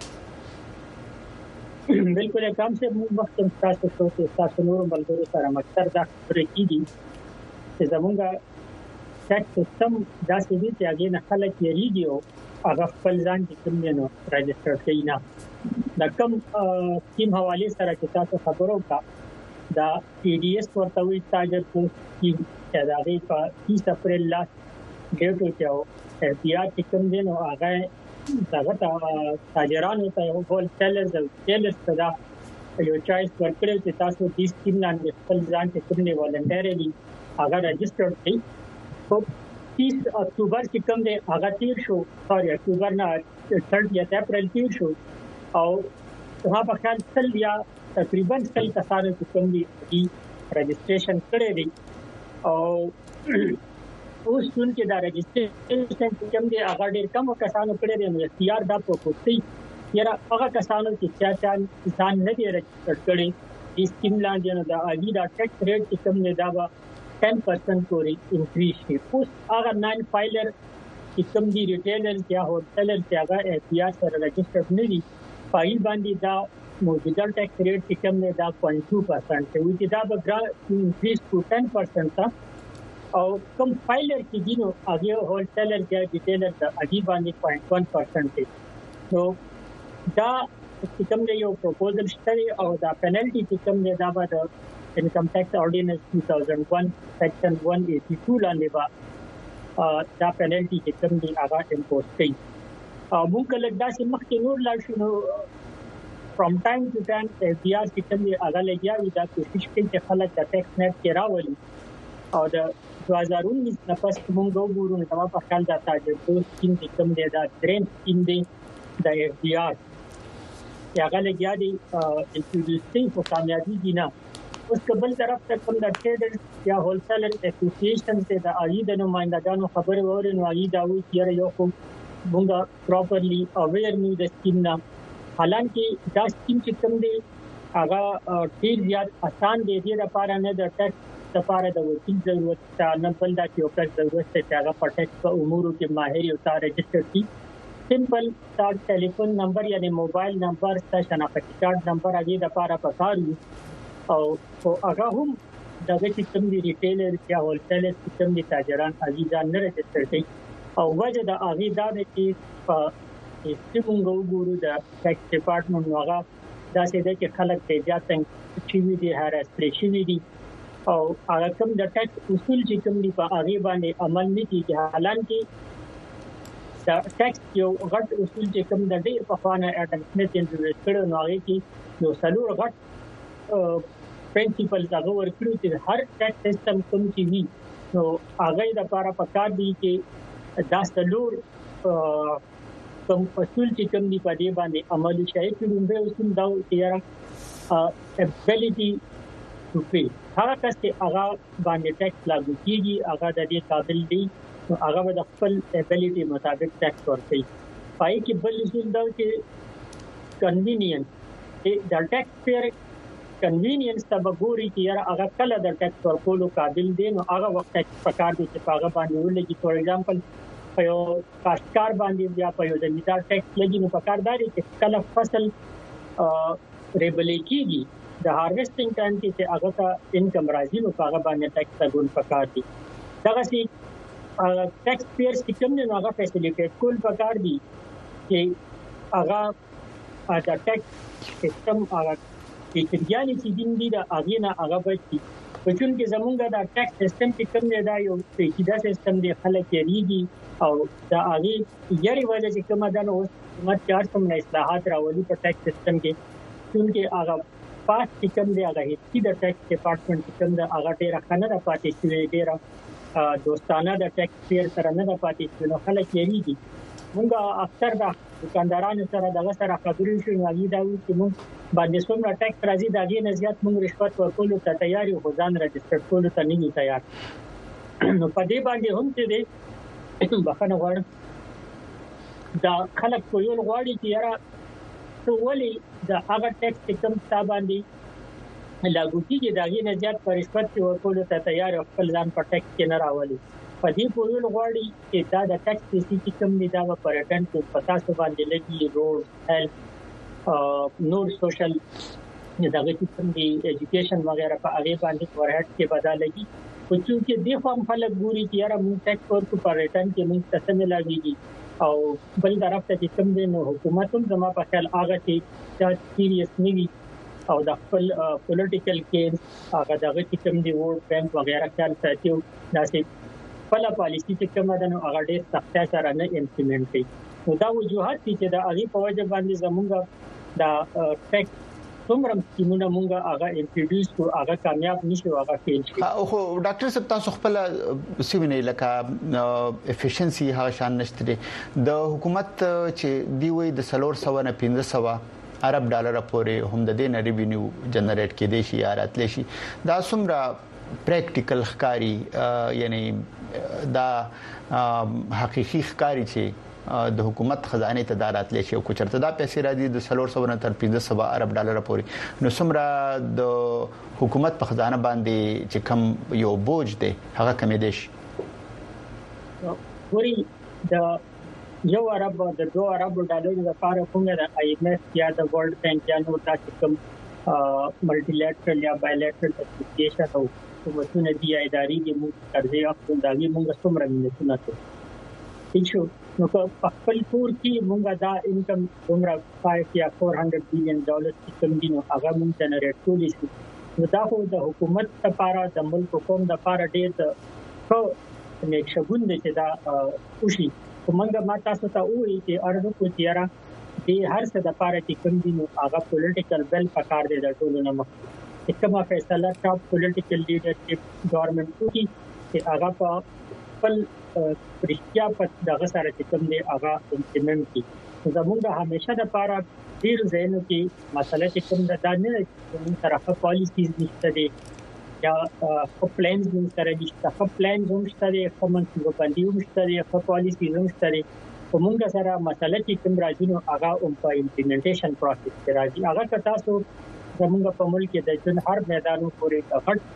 S5: بالکل کم سے وخت تاسو نور ملګرو سره مکتر دا خبرې کیږي چې زمونږه ټیکس سیستم داسې دی چې هغه نه خلک یریږي او هغه خپل ځان کې کوم نه ريجستره کوي نه د کوم سکیم حواله سره چې تاسو خبرو کا دا پی ډی ایس ورته وي تاجر پوسټ کی چې دا غي په 30 اپریل لا ډیټ وکاو بیا چې کوم دین او هغه دغه تاجرانو ته هول سیلرز او سیلرز ته دا یو چويس ورکړل چې تاسو د سکیم لاندې خپل ځان کې کوم نه ولنټرلی هغه ريجستره کړئ. په 30 اکتوبر کې کوم دی هغه تیر شو سوري اکتوبر نه 30 اپریل تیر شو او هغه په خپل سل یا تقریبا سل کسانو چې کوم دی ريجستریشن کړی دی او اوس څون کې دا ريجستریشن کوم دی هغه ډیر کم کسانو کړی دی نو اختیار دا پوښتنه یره هغه کسانو چې چا کسان نه دی ريجستر کړی د سکیم لاندې نو دا اګي دا ټیکس ریټ چې کوم دی دا 10% پورې انکریز شي. اوس هغه نان فایلر چې کوم دی ریټیلر یا هولسیلر چې هغه اف بی آر سره ريجستر نه دي فایل باندې دا موجوده ټیکس ریټ چې کوم دی دا 0.2% وي چې دا به انکریز ټو 10% او کوم فایلر چې دینو هغه هولسیلر یا ریټیلر د اګي باندې 0.1% دي. نو دا چې کوم دی یو پروپوزل شته او دا پینلټي چې کوم دی دا به Income Tax Ordinance 2001 Section 182 لاندې با دا پینلټي چې کوم دی هغه امپوز کړي. موږ کله دا چې مخکې نور لاړ شو from time to time بیا چې کوم دی هغه لګیاوي دا کوشش کوي چې خلک د ټیکس نیټ کې راولي او د 2019 نه پس موږ وګورو نو په خپل د تاجر سکیم چې کوم دی دا دریم سکیم دی د اف بی آر هغه لګیا دی انټروډیوسینګ په کامیابی دي نه. اوس کبل طرف ته کوم د ټریډر یا هولسیلر اسوسییشن ته د اړیدو د نمائندګانو خبرې ووري نو اړیدو دا وی چې یو کوم موږ پراپرلی اویر نو د سکیم نه حالانکه دا سکیم چې کوم دی هغه ډیر زیات آسان دی د لپاره نه د ټیکس لپاره د وکیل ضرورت نه بل دا چې یو کس ضرورت ته هغه پټیکس په امورو کې ماهر او تا رجسټر کی سمپل تا ټلیفون نمبر یعنی موبایل نمبر تا شناختی کارت نمبر هغه د لپاره پکاري او هغه هم دغه چې کوم دی ریټیلر یا هولسیلر چې کوم دي تاجران عزیزان نه رجسټر کوي او وجه د هغه دا چې چې موږ وګورو د ټیکس ډپارټمنټ هغه دا چې خلک ته ځاتنګ چې وی دي هراس پرېشي دي او هغه کوم د ټیکس اصول چې کوم دي په هغه باندې عمل نه کیږي حالانکه دا ټیکس یو غټ اصول چې کوم د ډېر په خوانه اډم سمث انټروډیوس کړو نو هغه کې یو څلور غټ پرنسپل هغه ورکړو چې هر ټیکس سیستم کوم چې وي نو هغه د لپاره پکار دي چې دا څلور کوم اصول چې کوم دي په دې باندې عملي شي چې موږ اصول دا تیار ability to pay هغه کس چې هغه باندې ټیکس لاګو کیږي هغه د دې قابل دی نو هغه د خپل ability مطابق ټیکس ورکړي پای کې بل اصول دا چې کنوینینس د ټیکس پیر کنوینینس تبګوري چې هغه کله د ټیکس ورکولو قابل دی نو هغه وخت پکار دي چې هغه باندې ولګي فور ایگزامپل په یو کاشتکار باندې یا په یو زمیندار ټیکس لګي نو پکارداري چې کله فصل ریبلې کیږي د هارویسټینګ ټایم کې چې هغه ته انکم راځي نو هغه باندې ټیکس تګون پکار دي دغه سي ټیکس پیرز چې کوم نه هغه فیسیلیټیټ کول پکار دي چې هغه د ټیکس سیستم هغه چې یعنی چې دین دي د هغه نه هغه بچي په چون کې زمونږ د ټیکس سیستم کې کوم نه دا یو پیچیده سیستم دی خلک یریږي او دا هغه یاري وجه چې کومه ده نو حکومت چار کوم اصلاحات راولي په ټیکس سیستم کې چونکه هغه پاس چې کوم دی هغه هیڅ د ټیکس ډپارټمنټ چې کوم د هغه ډیره خنه د پاتې شوی ډیره دوستانه د ټیکس پیر سره نه د پاتې شوی نو خلک یریږي موږ اکثر د دکاندارانو سره دغه سره خبرې شو نو دا وایي چې موږ باندې څومره ټیکس راځي دا غي نه زیات موږ رشوت ورکول ته تیار یو ځان رجسټر کول ته نه یو تیار نو په دې باندې هم چې دې بخنه غواړم دا خلک په یو غواړي چې یاره څو ولې دا هغه ټیکس کم تا باندې لاګو کیږي دا غي نه زیات رشوت ورکول ته تیار خپل ځان په ټیکس کې نه راولي په دې په یو غواړي چې دا د ټیکس چې کوم نه دا په ریټرن کې پتا څه باندې لګي روډ هیلث نور سوشل دغه چې کوم دي ایجوکیشن وغیرہ په هغه باندې ورهټ کې بدلېږي او چې د فارم خلک ګوري چې یاره موږ ټیکس ورکو پر ریټرن کې موږ څه نه لاګيږي او بل طرف ته چې کوم دي نو حکومت هم زما په خیال هغه چې سیریس نیوي او د خپل پولیټیکل کېس هغه دغه چې کوم دي ووټ بانک وغیرہ خیال ساتيو داسې خپل پالیسی چې کومه ده نو هغه ډېر سخت سره نه امپلیمنټ کوي نو دا وجوهات چې د هغه په وجه باندې زموږ دا ټیکس څومره سیمونه مونږه هغه انټروډیوس کو هغه کامیاب نشو هغه فیل شي
S1: خو ډاکټر صاحب تاسو خپل سیمونه لکه افیشنسي هغه شان نشته د حکومت چې دی وی د 300 نه 1500 عرب ډالر پورې هم د دې نه ریوینیو جنریټ کېدې شي یا راتلې شي دا څومره پریکټیکل ښکاری یعنی دا حقيقي ښکاری چې د حکومت خزانه ته دارات لشي او چرته دا پیسې راځي د 300 نه تر 1500 عرب ډالر پورې نو څومره د حکومت په خزانه باندې چې کم یو بوج دی هغه کمې دي شي
S5: وري د یو عرب د 2 عرب ډالر لپاره کومه د IMF یا د ورلد بانک یا نو تاسو کوم ملټي لیټرل یا بایلیټرل اسوسییشن او کومه دي اداري د موږ قرضې اخلو دا موږ څومره مینه شو نو په خپل کور کې موږ دا انکم عمره 5 یا 400 بلین ډالر کوم دي نو هغه موږ جنریټ کولی شو نو دا خو د حکومت لپاره د ملک حکومت لپاره ډېر څه نیک شګون دي چې دا خوشي کومه ما تاسو ته وایي چې ارزو کو تیارا د هر څه د لپاره چې کوم دي نو هغه پولیټیکل بل پکار دی د ټولو نه مخ کومه فیصله ټاپ پولیټیکل لیډرشپ ګورنمنت کوي چې هغه په خپل پرشتیا په دغه سره چې کوم دی هغه امپلیمنٹ کی زموږ همیشه د لپاره ډیر ځینو کې مسله چې کوم د دانه کوم طرفه پالیسیز نشته دي یا پلانز نشته دي چې پلانز هم شته دي کوم څه باندې هم شته دي پالیسیز هم شته دي کومه سره مسله چې کوم راځي نو هغه په امپلیمنټیشن پروسس کې راځي هغه تاسو زموږ په ملک کې د جن هر میدانو پورې غټ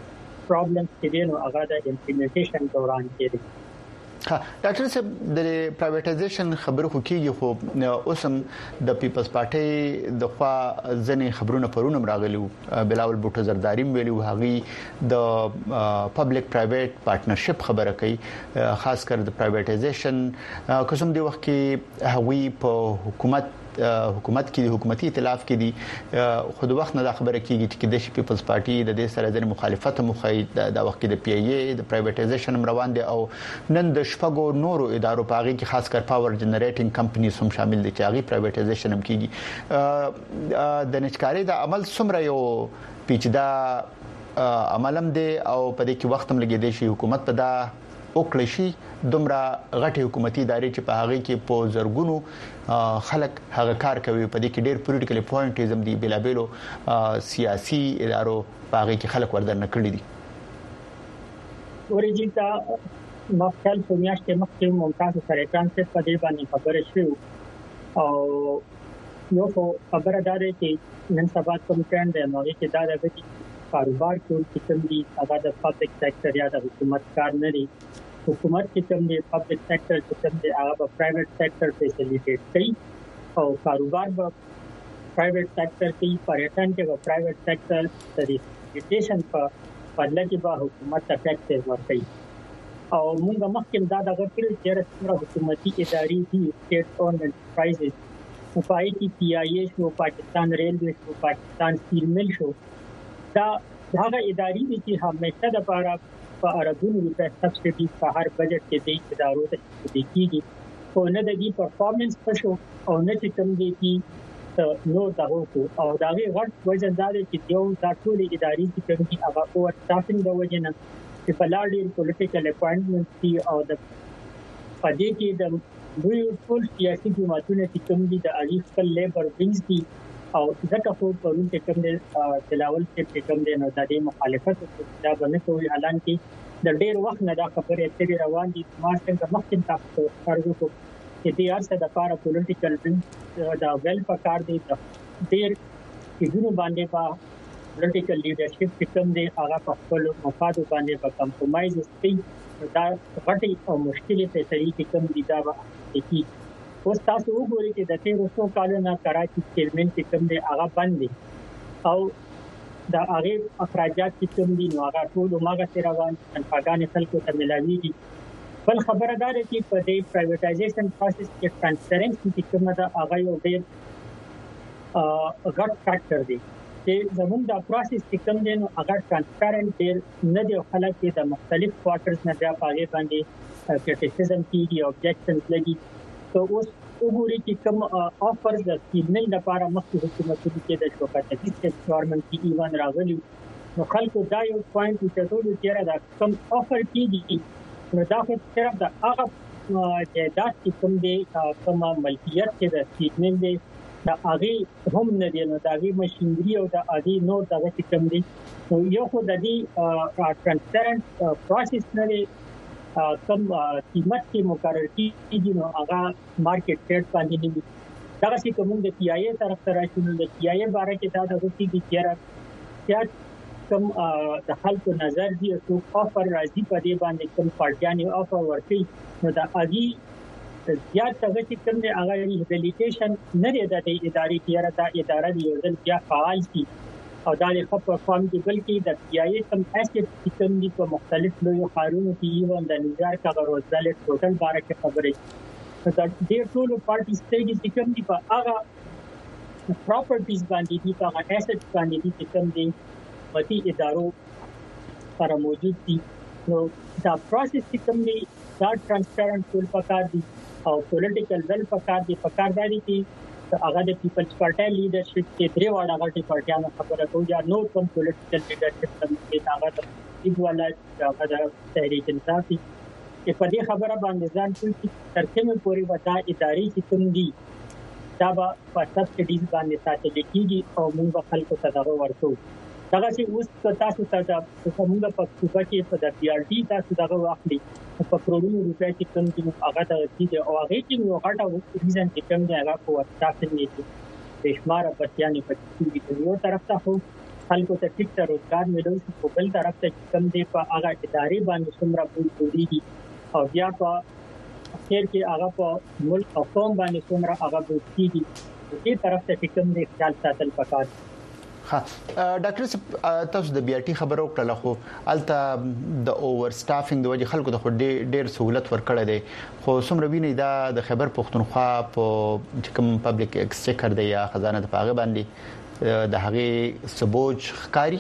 S5: پرابلمز چې دي نو هغه د امپلیمنټیشن دوران کې دي.
S1: ډاکټر صاحب د پرایویټایزیشن خبرو خو کیږي خو اوسم د پیپلز پارټي د خوا ځنې خبرونه پرونم راغلیو بلاول بوټو زرداری ویلو هغه د پبلک پرایویټ پارټنرشپ خبره کوي خاص کر د پرایویټایزیشن کوم دی وخت کې هغه په حکومت کې د حکومتي ائتلاف کې دي خود وخت نه خبره کیږي چې د پیپلز پارټي د دې سره د مخالفت مخې د وخت کې د پی ای ای د پرایویټایزیشن روان دي او نن د شپږو نورو ادارو په هغه کې خاص کر پاور جنریټینګ کمپنیز هم شامل دي چې هغه پرایویټایزیشن هم کیږي د نشکاري د عمل سمره یو پیچیده عملم دي او په دې کې وخت هم لګیدي شي حکومت په دا وکړي شي دومره غټي حکومتي ادارې چې په هغه کې په زرګونو خلک هغه کار کوي په دې کې ډېر پولیټیکل پوینټیزم دي بلابلو سیاسي ادارو په هغه کې خلک وردن کړی دي.
S5: ورېجیتا مخکل په میاشتې مخکې ممتاز سره ترانسپورت په دې باندې خبره شوه او یو خبره ده چې نن سبا کوم ټرند دی نو چې دا د کاروبار کې کوم دي هغه د پبلک سېکټر یا د حکومت کار نه دي. حکومت کې کوم دي پبلک سېکټر چې کوم دي هغه په پرایویټ سېکټر فیسیلیټیټ کوي او کاروبار په پرایویټ سېکټر کې پریټن کې په پرایویټ سېکټر د ریسټیشن په بدله کې به حکومت افیکټیو ورکړي او موږ مخکې دا د غوښتل چې رسمي حکومتي ادارې دي سټیټ اون انټرپرایزز په پای کې پی آی ای شو پاکستان ریلوے شو پاکستان سټیل مل شو دا هغه ادارې دي چې همیشه د لپاره په اربونو روپے سبسيډي په هر بجټ کې د ادارو ته کېږي او نه د دې پرفارمنس پښو او نه چې کوم دي چې نو دغه او دغه غټ وجه دا دی چې یو د ټول ادارې چې کوم دي هغه او سټافینګ د وجه نه چې په لاړ پولیټیکل اپاینټمنټ دي او د پدې کې د دوی ټول سیاسي جماعتونه چې کوم دي د اړیخ خپل لیبر وینز دي او ځکه خو پرون چې کوم د تلاول چې کوم د نو د مخالفت دا باندې کوي اعلان کې د ډېر وخت نه دا خبرې اترې روان دي ما څنګه مخکې تاسو کارو کو چې د ارسه د لپاره پولیټیکل وینز دا ویل پکار دي د ډېر کیږي باندې په پولیټیکل لیډرشپ چې کوم دی هغه په خپل مفاد باندې په کمپرمایز کوي دا غټي او مشکلې په طریقې کوم دي دا کی اوس تاسو وګورئ چې د تیر څو کالونو کراچي سټیلمنټ چې کوم دی هغه باندې او دا هغه اخراجات چې کوم دي نو هغه ټول ماګه سره روان پاګانې خلکو ته ملاوي دي. بل خبره ده چې په دې پرایویټایزیشن پروسس کې ټرانسپیرنسي چې کومه ده هغه یو ډېر غټ فیکٹر دی چې زموږ د پروسس چې کوم دی نو هغه ټرانسپیرنت ډېر نه دی خلک چې د مختلف کوارټرز نه بیا پاګې باندې کریټیسیزم کیږي اوبجیکشنز لګي تو اوس وګورئ چې کوم افرز د سیګنل لپاره مخکې حکومتونو کې د شوکته چې ګورنمنت کې ایوان راغلی نو خلکو دا یو پوینټ چې ټول چیرې دا کوم افر کیږي نو دا خو صرف د هغه جایداد چې کوم دی کوم ملکیت کې د سیګنل دی دا هغه هم نه دی نو دا هغه ماشينري او د ادي نو دا چې کوم دی نو یو خو د دې ترانسپیرنت پروسس نه دی کم قیمت کې مقرر کیږي نو هغه مارکیټ ریټ باندې نه دا چې کوم د پی آی ای طرف ته راشي نو د پی آی ای باره کې دا د غوښتي دي چې کم د خلکو نظر دی او افر راځي په دې باندې کوم پارټیانه افر ورکړي نو دا اږي زیات څه چې کوم د هغه ریهابلیټیشن نه دی د ادارې کې دا اداره دی یو ځل بیا فعال شي او دا د خپل فارم کې بلکې د پی آی ای کم اسټ سیستم دی په مختلف لوی خارونو کې ایوان د نظر کا روزل ټوټل باره کې خبرې دا ډېر ټول پارټي سټیج چې کوم دی په هغه پراپرټیز باندې دي په هغه اسټ باندې دي چې کوم دی متي ادارو سره موجود دي نو دا پروسس چې کوم دی دا ترانسپیرنت ټول پکار دي او پولیټیکل ویل پکار دي چې هغه د پیپلز پارټي لیډرشپ کې درې واړه غټي پارټیانو خبره کوي یا نو کوم پولیټیکل لیډرشپ چې هغه د ایګواله هغه د تحریک انصافي چې په دې خبره باندې ځان ټول ترڅنګ پوری وتا ادارې چې کوم دي دا په سبسيډیز باندې ساتل کېږي او موږ خلکو ته دا ورکو دا چې اوس تاسو ته کومه په صوبه کې په د پی آر ټي تاسو دا واخلي په کروڑونو روپیا کې کوم چې هغه د دې او هغه کې یو غټه ریزن چې کوم دی هغه په تاسو نه دي بشمار پټیانې پټې دي یو طرف ته خو خلکو ته ټیک ته روزګار ملو شي په بل طرف ته کم دی په هغه ادارې باندې څومره بوجودي او بیا په اخر کې هغه په ملک او قوم باندې څومره هغه بوجودي دې طرف ته کم دی خیال ساتل پکار.
S1: ها ډاکټر تاسو د بي ار ټي خبرو کړل خو الته د اوور سټافینګ د وجه خلکو ته ډېر سہولت ورکړل دي خو څومره ویني دا د خیبر پختونخوا په کوم پبلک ایکسچیکر دی یا خزانه د پاغه باندې د هغه سبوج خکاری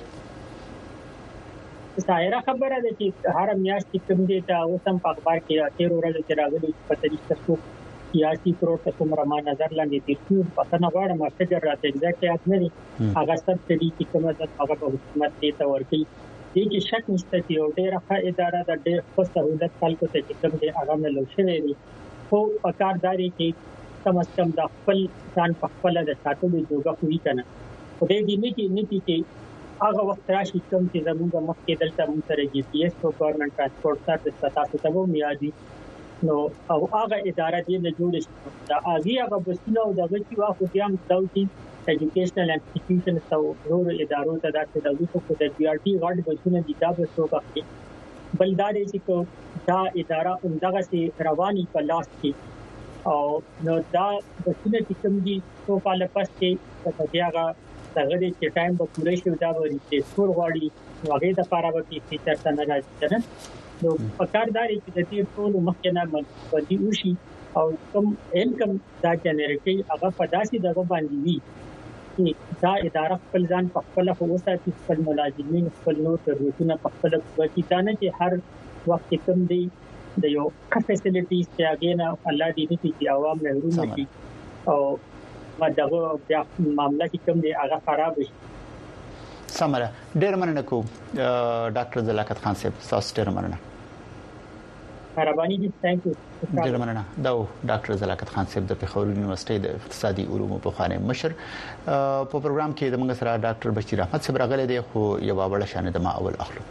S5: ظاهره خبره ده چې هر میاشت کوم دی ته اوسم په اخبار کې 13 ورځې چې راغلي په طریقه څو سیاسي پروت کومه ما نظر لاندې دي چې په څنګه غواړم چې راته ایگزیکټلی اټنري هغه ست دي چې کومه د هغه په حکومت ته ورکی دي چې شک نشته چې یو ډېر ښه اداره د ډېر ښه سہولت خلکو ته چې کوم دی هغه ملو شوی دی خو پکارداري کې کم از کم د خپل ځان په خپل د ساتلو جوګه کوي کنه خو دې دې نیتی چې هغه وخت راشي کوم چې زموږ مخکې دلته موږ سره جی پی ایس او ګورنمنت ترانسپورت سروس تاسو ته مو میادي نو او هغه اداره دې نه جوړ شي دا هغه بسنه او دغه چې واخو بیا مستوي ایجوکیشنل انسټیټیوشن او نور ادارو ته دا د وسو په د بي ار ټي غړ بسنه دي دا به څو وخت بلدار شي کو دا اداره همدغه سي رواني په لاس کې او نو دا بسنه چې کوم دي څو کال پس کې په هغه دغه چې ټایم په پوره شي دا ورته ټول غواړي هغه د لپاره به چې چرته نه راځي نو پکارداري چې د دې ټول مخکنه باندې وشي او کوم انکم دا جنریټي هغه په داسې دغه باندې وي چې دا اداره خپل ځان په خپل هوسه چې خپل ملازمین خپل نور ضرورتونه په خپل وکړي دا نه چې هر وخت کوم دی د یو فیسیلیټیز چې هغه نه الله دې چې عوام محروم شي او دغه بیا معاملې کوم دی هغه خراب شي.
S1: سمره ډېر مننه کوم ډاکټر زلاکت خان صاحب تاسو ډېر مننه.
S5: مهرباني دي ثانک یو.
S1: ډېر مننه دا ډاکټر زلاکت خان صاحب د پیښور یونیورسيټي د اقتصادي علومو په خانه مشر په پروګرام کې د موږ سره ډاکټر بشیر احمد صاحب راغلي دي خو یو وړه شان د ما اول اخلو.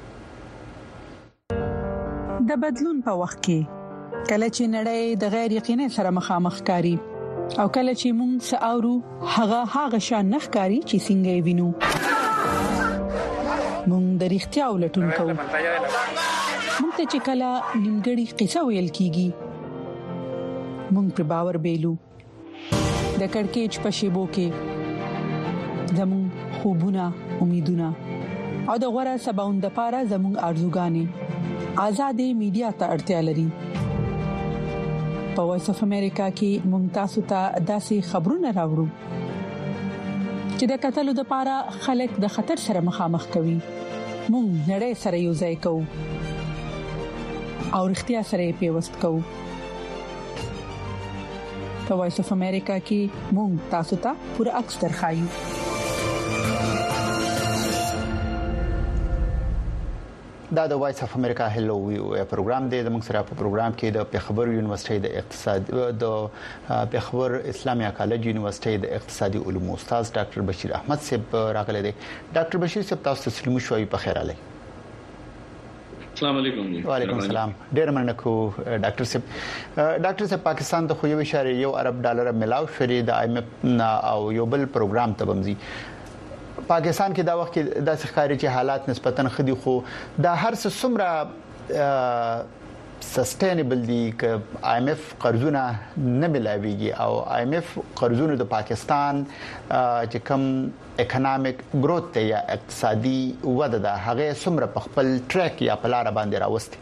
S6: د بدلون په وخت کې کله چې نړۍ د غیر یقیني سره مخامخ کاری او کله چې موږ ساورو هغه شان نخکاری چې څنګه وینو موږ د اړتیا ولټون کوو موږ ته چې کله نیمګړی قصه ویل کیږي موږ پر باور بیلو د کڑکېچ په شیبو کې زموږ خوبونه امیدونه او د غوړه سباوند لپاره زموږ ارزوګانې آزادې میډیا ته اړتیا لري. په وایس اف امریکا کې ممتاز ته داسې خبرونه راوړو چې د قتلو د پاره خلک د خطر سره مخامخ کوي مونږ نړۍ سره یو ځای کوو او اړتیا سره پیوست کوو. په وایس اف امریکا کې مونږ تاسو ته پوره عکس درخایو.
S1: دا د وایس اف امریکا هلو ویو پروګرام دی د موږ سره په پروګرام کې د پیښور یونیورسيټي د اقتصاد د پیښور اسلامي کالج یونیورسيټي د اقتصادي علومو استاد ډاکټر بشیر احمد صاحب راغلي دي. ډاکټر بشیر صاحب تاسو ته سلام شوي په خیر علي.
S7: السلام علیکم.
S1: وعلیکم السلام. ډیر مننه کو ډاکټر صاحب پاکستان ته خو یو اشاره یو ارب ډالر ملاو شری د ایم اف او یو بل پروګرام ته بمزي پاکستان کې دا وخت کې د ښکاری چې حالات نسبتاً خدي خو دا هر څه سمره سستینبل دي ک ایم اف قرضونه نه ملاويږي او ایم اف قرضونه د پاکستان چې کوم اکونومیک گروث یا اقتصادي وده ده هغه سمره په خپل ټریک یا په لار باندې راوستي.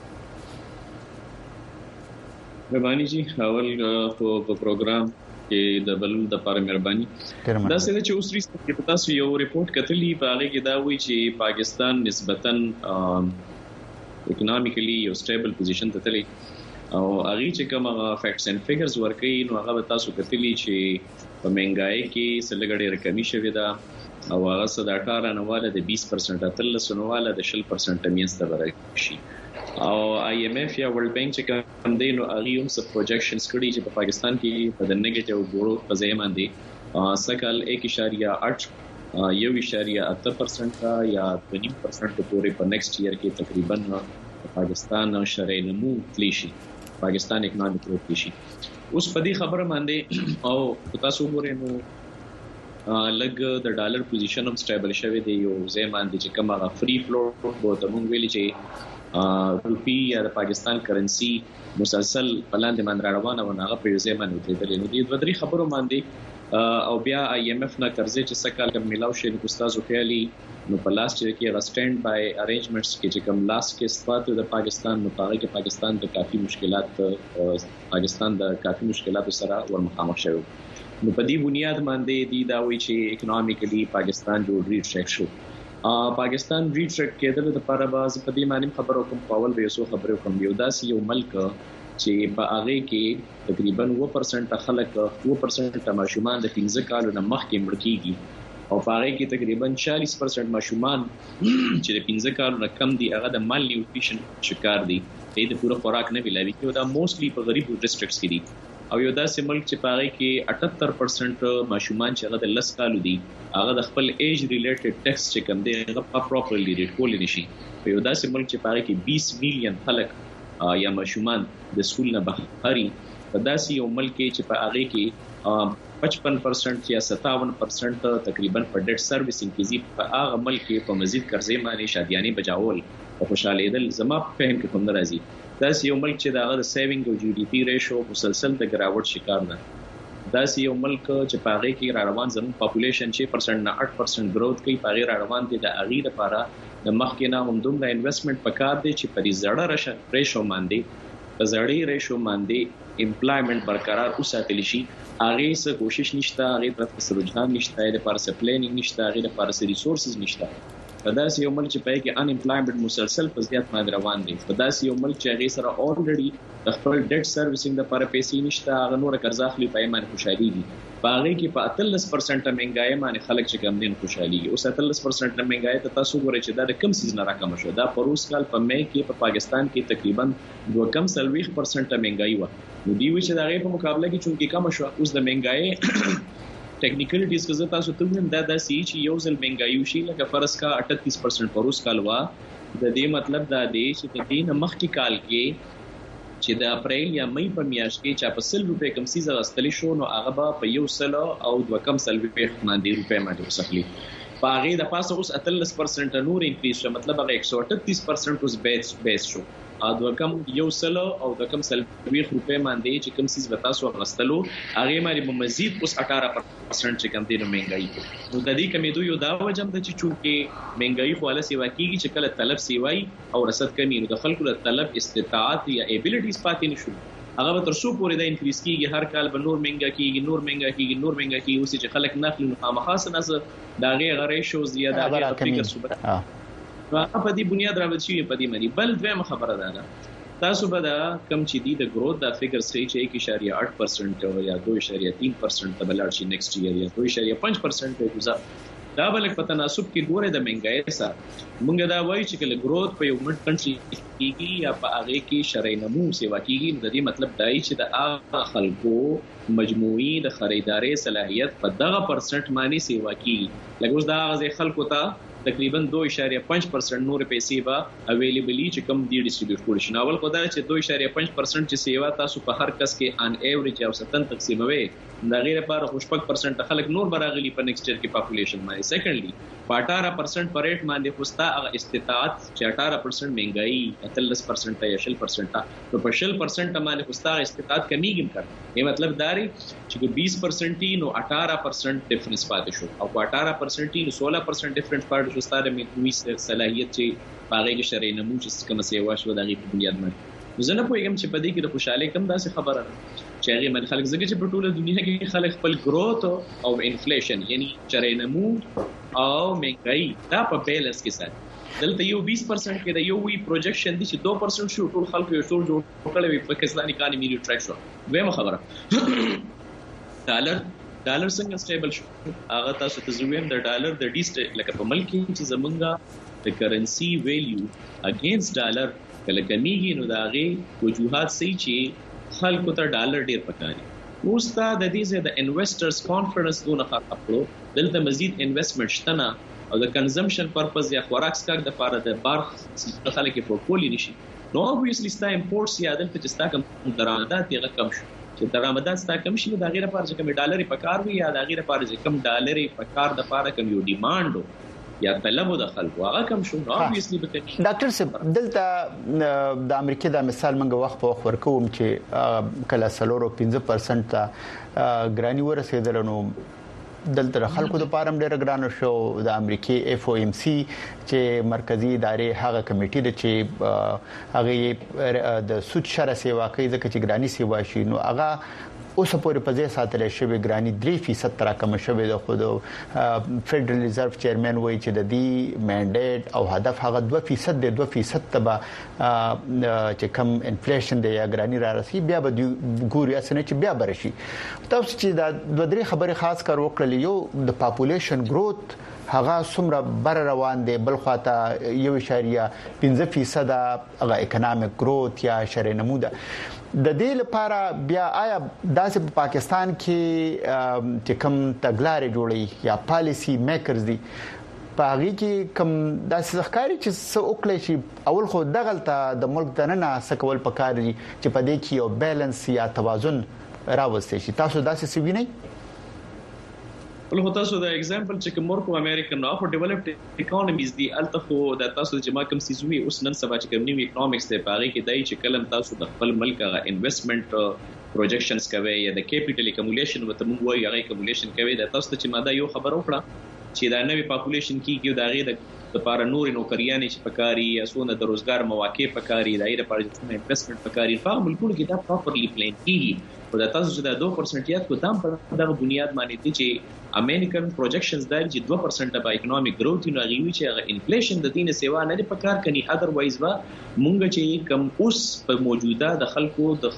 S7: مهرباني جی اول په پروګرام کې د بلل د لپاره مهرباني دا څه چې اوس ریسنټلی په تاسو یو ریپورت کتلی په هغه کې دا وایي چې پاکستان نسبتاً اکونومیکلی یو سټیبل پوزیشن ته تللی او هغه چې کوم فیکټس اند فګرز ورکړي نو هغه تاسو کتلی چې په مهنګای کې سلګړې رقمي شوې ده او هغه صد 18 نواله د 20% اتل سنواله د 10% میسته ورشي او آی ایم ایف یا ورلد بانک چې کوم دی نو هغه هم څه پروجیکشنز کړي چې په پاکستان کې په د نیگیټیو ګروث په ځای باندې سکل 1.8 1.8% یا 20% پورې په نیکسټ ایئر کې تقریبا پاکستان شرعي نمو تلیشي پاکستان اکونومیک گروث تلیشي. اوس په دې خبره باندې او تاسو وګورئ نو لګ د ډالر پوزیشن هم سټیبل شوی دی یو زمان دي چې کومه فری فلوټ بوته مونږ ویلي چې روپی یا د پاکستان کرنسی مسلسل پلاند باندې روانه و هغه په زمان وتلې نو د دوه خبرو باندې او بیا IMF نه قرضې چې سکهال کوم ملاو شي د استادو خیالي نو په لاس کې غسټند بای ارینجمنټس کې چې کوم لاس کې استفاده د پاکستان مطابق کې پاکستان د کافي مشکلات سره ورمخامخ شوی نو په دې بنیاد باندې دی دا وی چې اکونومیکلی پاکستان جوړ ریټریک شو پاکستان ریټریک کېدل د لپاره باز په دې معنی خبرو کوم پاول به یو خبرو کوم یو داسې یو ملک چې په هغه کې تقریبا 2% خلک 2% ماشومان د 15 کالو نه مخکې مړ کیږي او په هغه کې تقریبا 40% ماشومان چې د 15 کالو نه کم دي هغه د مال نیوټریشن شکار دي د پوره خوراک نه ملایي او دا موستلی په غریب ډیسټریکټس کې دي او یو داسې ملک چې په هغه کې 78% ماشومان چې هغه د 10 کالو دي هغه د خپل ایج ریلیټډ ټیکس چې کوم دی هغه پراپرلی ریټ کول نشي یو داسې ملک چې په هغه کې 20 میلیون خلک یا ماشومان د سکول نه بهري په داسې یو ملک چې په هغه کې 55% یا 57% تقریبا په ډیټ سرویسینګ کې زی په هغه ملک کې په مزید قرضې باندې شادیانی بجاول او خوشاله دل زما په فهم کې کوم ناراضي داسې یو ملک چې دغه د سیوینګ او GDP ریشو مسلسل د ګراوټ شکار ده داسې یو ملک چې په هغه کې را روان زموږ پاپولیشن 6% نه 8% گروث کوي په هغه را روان دي د اغیر لپاره د مخکې نه هم دومره انویسټمنټ پکار دی چې په دې زړه ریشو باندې په زړې ریشو باندې امپلایمنٹ برقرار وساتل شي هغه څه کوشش نشته هغه طرف څخه رجحان نشته د لپاره پلانینګ نشته هغه لپاره ریسورسز نشته په داسې یو ملک چې په کې ان امپلایمنٹ مسلسل په زیات باندې روان دي په داسې یو ملک چې هغه سره اورډري د خپل ډیټ سرویسینګ لپاره پیسې نشته هغه نور قرض اخلي په ایمان خوشحالي دي په هغه کې په 13% مهنګای باندې خلک چې کم دین خوشحالي او 13% مهنګای ته تاسو ګورئ چې دا د کم سیزن راکم شو دا په روس کال په مې کې په پاکستان کې تقریبا 2.30% مهنګای و نو دی چې دا غي په مقابله کې چونکی کم شو اوس د مهنګای ټیکنیکل ډیسکس تاسو ته ویم دا د سی چې یو ځل مهنګایو شي لکه فرض کا 38% په روس کال وا د دې مطلب دا دی چې د دې مخکې کال کې چې د اپریل یا مې په میاشت کې چې په 100 روپے کم سیزه غستلی شو نو هغه به په 100 او 2.30 روپے باندې وسخلی باغې د پاسه اوس 13% نور انکریز شو مطلب هغه 138% اوس بیس شو ا کم 100 او د کم 20 روپے باندې چې کم سیز وتا سو غستلو هغه باندې مزید اوس 18% چې کم دي نو مهنګای نو د دې کمیدو یو دا وجم د چې چونکه مهنګای خو له سیوا کیږي چې کله طلب سیوای او رسد کمی نو د خلکو له طلب استطاعت یا ایبیلیټیز پاتې نشو هغه تر څو پورې د انکریز کیږي هر کال به نور مهنګا کیږي اوس چې خلک ناخلي نو خامخاص نه دا غیر شو زیاده هغه فکر صبح په دې بنیاد راوځي په دې مری بل دویم خبره ده تاسو به دا کم چې دی د گروث دا فګر سي چې 1.8% یا 2.3% ته بلار شي نیکسټ ایئر یا 2.5% ته گزار دا بل په تناسب کې ګوره د مهنګای سره مونږ دا وایو چې کله گروث په یو منټ کنټري کیږي یا په هغه کې شرعي نمو سیوا کیږي د دې مطلب دی چې د هغه خلکو مجموعي د خریداري صلاحيت په دغه پرسنټ معنی سیوا کیږي لکه اوس دا هغه خلکو ته تقریبا 2.5% نور پیسې به اویلیبلی چې کم دی ډیسټریبیوټ کول شي ناول خدای چې 2.5% چې سیوا تاسو په هر کس کې ان ایوریج او 70 تقسیموي دا غیر لپاره خوشپک % خلک نور براغلی په نیکسټ ایئر کې پاپولیشن باندې سیکنډلی په 18% پر ریټ باندې خوستا هغه استطاعت چې 18% مهنګای 13% یا 10% نو په 10% باندې خوستا استطاعت کمیږي کړ یی مطلب داري چې 20% نو 18% ډیفرنس پاتې شو او 18% نو 16% ډیفرنس پاتې شو ستاره مې صلاحیت چې باغې کې شرعي نمو چې کوم څه واشو د غي په بنیاد باندې زه نه پوهیږم چې په دې کې د خوشاله کم داسې خبره چې هغه من خلک زګ چې په ټوله دنیا کې خلک خپل گروث او انفلیشن یعنی شرعي نمو او مهنګای دا په بیلنس کې ساتي دلته یو 20% کې دا یو وی پروجیکشن دي چې 2% شو ټول خلک یو ټول جوړ کړي په پاکستاني اکانومي ریټریک شو وایم خبره ډالر څنګه سټیبل شو هغه تاسو ته زویم د ډالر د ډیسټ لکه په ملک چې زمونږه د کرنسی ویلیو اگینست ډالر کله کمیږي نو دا غي وجوهات سي چې خلکو ته ډالر ډیر پکاري اوس تا د دې د انویسټرز کانفرنس دونه خپلو دلته مزید انویسټمنټ شته او د کنزمپشن پرپز یا خوراک سکاک د لپاره د بارخ خلک په پورټفولیو نشي نو obviously ستا امپورټس یا دلته چې ستا کوم درآمدات یې کم شو چې درآمدات ستا کم شي دا غیر لپاره چې کوم ډالر په کار وي یا دا غیر لپاره چې کوم ډالر په کار د لپاره کوم یو ډیماند یا طلب د خلکو هغه کم شو نو obviously به
S2: ډاکټر صاحب دلته د امریکا د مثال منګه وخت په وخت ورکوم چې کله 4.5% ته ګرانی ورسېدل نو دلته خلکو د پارم ډېر ګران شو د امریکای FOMC چې مرکزی ادارې هغه کمیټې د چې هغه د سود شر سیوا کوي ځکه چې ګرانی سیوا شي نو هغه اوس پورې په ځای ساتل شوی ګرانی 3% تر کم شوی د خود فدرال ریزرو چیرمن وایي چې د دې منډیټ او هدف هغه 2% د 2% تبا چې کم انفلیشن دی یا ګرانی را رسي بیا به ګوري اسنه چې بیا برشي تاسو چې د دوه درې خبره خاص کار وکړل یو د پاپولیشن گروث هغه څومره بر روان دي بل خواته 1.5% هغه اکونومیک گروث یا شر نموده د دې لپاره بیا آیا داسې په پاکستان کې چې کوم تګلارې جوړي یا پالیسی میکرز دي پاغي کې کوم داسې ښکاری چې څه وکړي شي اول خو دغلطه د ملک دننه سکول پکار دي چې په دې کې یو بیلانس یا توازن راوستي شي تاسو داسې څه وینئ
S7: له تاسو د ایگزامپل چې کوم په امریکن او ډیولپډ اکانومیز دی التخو د تاسو چې ما کوم سیزوي اوس نن سبا چې کوم نیو اکونومکس ته پاره کې دای چې کلم تاسو د خپل ملک غا انویسټمنٹ پروجیکشنز کوي یا د کیپټل اکومولیشن وته موږ وایو هغه اکومولیشن کوي د تاسو چې ما دا یو خبر وکړه چې دا نوې پاپولیشن کیږي دا غي د لپاره نور نوکریانې چې پکاري یا سونه د روزګار مواقع پکاري دا لپاره چې انویسټمنٹ پکاري په ملکونو کې دا پراپرلی پلان کیږي او دا تاسو چې دا 2% یاد کو تام په دغه بنیاد باندې دي چې امریکن پروجیکشنز دا چې 2% په اکونومیک گروث نه غوي چې هغه انفلیشن د دین سیوا نه پکار کني اذروایز وا مونږ چې کم اوس په موجوده د خلکو د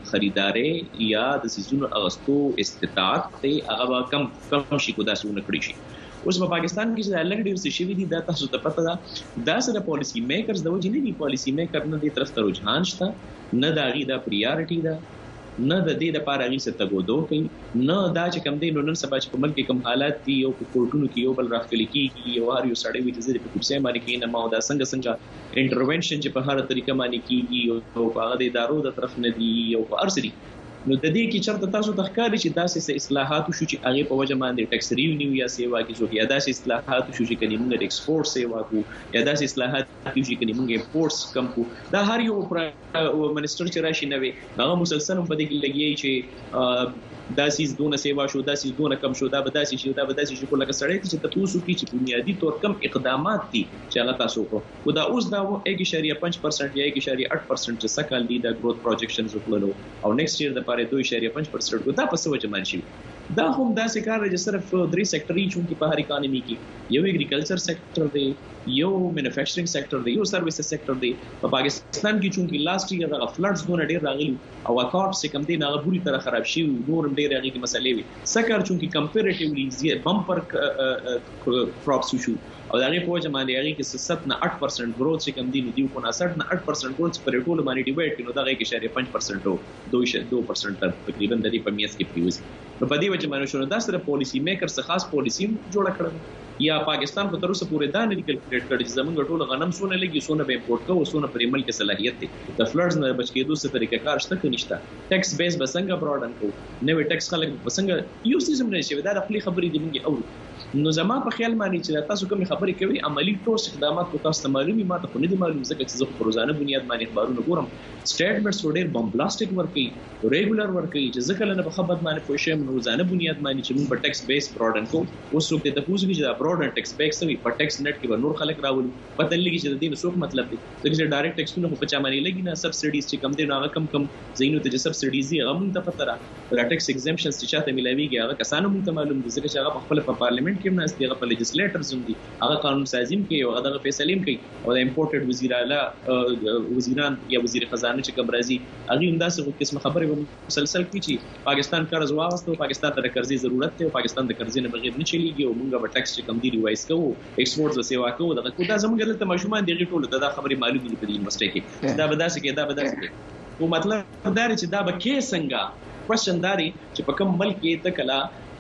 S7: خریداري یا د سيزونو اغستو استطاعت ته هغه کم شي کو دا سونه کړی شي اوس په پاکستان کې چې الګ ډیر څه شي دي دا تاسو ته پته ده دا سره پالیسی میکرز د وجې نه دي پالیسی میکر نه دي طرف ته رجحان شته نه دا غي دا پریارټي ده نه د دې لپاره غي څه تګودو کوي نه دا چې کم دی نو نن سبا چې په ملک کې کم حالات دي یو په کورټونو کې یو بل راخلي کیږي یو هر یو سړی وي چې په کوڅه باندې کې نه ما دا څنګه انټرونشن چې په هر طریقه باندې کیږي او په هغه د ادارو د طرف نه دي یو په ارسري نو د دې کې چرته تاسو تخکاري چې داسې اصلاحات شو چې هغه په وجه باندې ټیکس ریونیو یا سیوا کې شو یا داسې اصلاحات شو چې کني موږ د ایکسپورت سیوا کو یا داسې اصلاحات چې کني موږ امپورټس کم کو دا هر یو منسټر چې راشي نوي هغه مسلسل په دې کې لګي چې داسې دونه سیوا شو داسې دونه کم شو دا به داسې شي دا به داسې شي کوله کسړې چې تاسو کې چې بنیادی تور کم اقدامات دي چې هغه تاسو کو دا اوس دا 1.5% یا 1.8% چې سکهال دي دا گروث پروجیکشنز وکړو او نیکسټ ییر د پاره 2.5% دا په څه وجه باندې شي دا هم داسې کار دی چې صرف درې سېکټري چې په هر اکانومي کې یو اګریکلچر سېکټر دی یو مینوفیکچرینګ سېکټر دی یو سرویسز سېکټر دی په پاکستان کې چې لاست ییر د فلډز دونه ډیر راغلي او اکاونټ چې کم دي نه بوري تر خراب شي نور ډیر هغه کې مسلې وي سکر چې کمپیریټیولی بمپر کراپس شو او دا غي په وجه باندې هغه کې 7 نه 8% گروث چې کم دي نو دی کو 7 نه 8% گروث پر ټول باندې ډیوایډ کینو دا غي کې 5% 2% تقریبا د دې په میاس کې پیوځي نو په دې وجه باندې شنو دا سره پالیسی میکر څخه خاص پالیسی جوړ کړل یا پاکستان په تر اوسه پورې دا نه کیلکولیټ کړی چې زمونږ ټول غنم سونه لګي سونه به امپورټ کوو سونه پر ملک صلاحیت دي د فلډز نه بچ کېدو څه طریقې کار شته کنيشته ټیکس بیس بسنګ براډن کو نو ټیکس خلک بسنګ یو سیستم نه شي دا د خپل خبرې دی مونږ او نو زما په خیال باندې چې تاسو کوم خبرې کوي عملی ټوس اقدامات کو تاسو معلومي ما ته نه دي معلوم ځکه چې زه په روزانه بنیاد باندې اخبارونه ګورم سټیټمنټس وړ بمبلاستیک ورکي ریګولر ورکي چې ځکه نه په خبرت باندې پوښیم روزانه بنیاد باندې چې موږ په ټیکس بیس براډن کو اوس څوک ته پوښتنه چې دا براډن ټیکس بیس وي په ټیکس نت کې نور خلک راول پته لګي چې د دې څوک مطلب دی چې ډایرکټ ټیکسونه په چا باندې لګي نه سبسډیز چې کم دي نو هغه کم زینو ته سبسډیز یې هغه مونږ ته پته را ټیکس ایگزمپشنز چې چاته ملایويږي هغه کسانو مونږ ته معلوم دي ځکه چې هغه خپل په پارلیمنت کې نه استي هغه په لیجسلیټرز هم دي هغه قانون سازیم کوي او هغه فیصلې کوي او د امپورټډ وزیر اعلی وزیران یا وزیر خزانه چې کوم راځي هغه هم داسې قسم خبرې به مسلسل کوي چې پاکستان قرض واغسته پاکستان ته قرضې ضرورت دی پاکستان د قرضې نه بغیر نه چلیږي او مونږ به ټیکس چې کم دي ریوایز کوو ایکسپورټ او سیوا کوو دا زموږ ته ماشومان دي ټول دا خبرې معلومه دي په یونیورسيټي کې دا به داسې کې دا به داسې کې او مطلب دا چې دا به کې څنګه کوېشن داري چې په کوم ملک کې ته کلا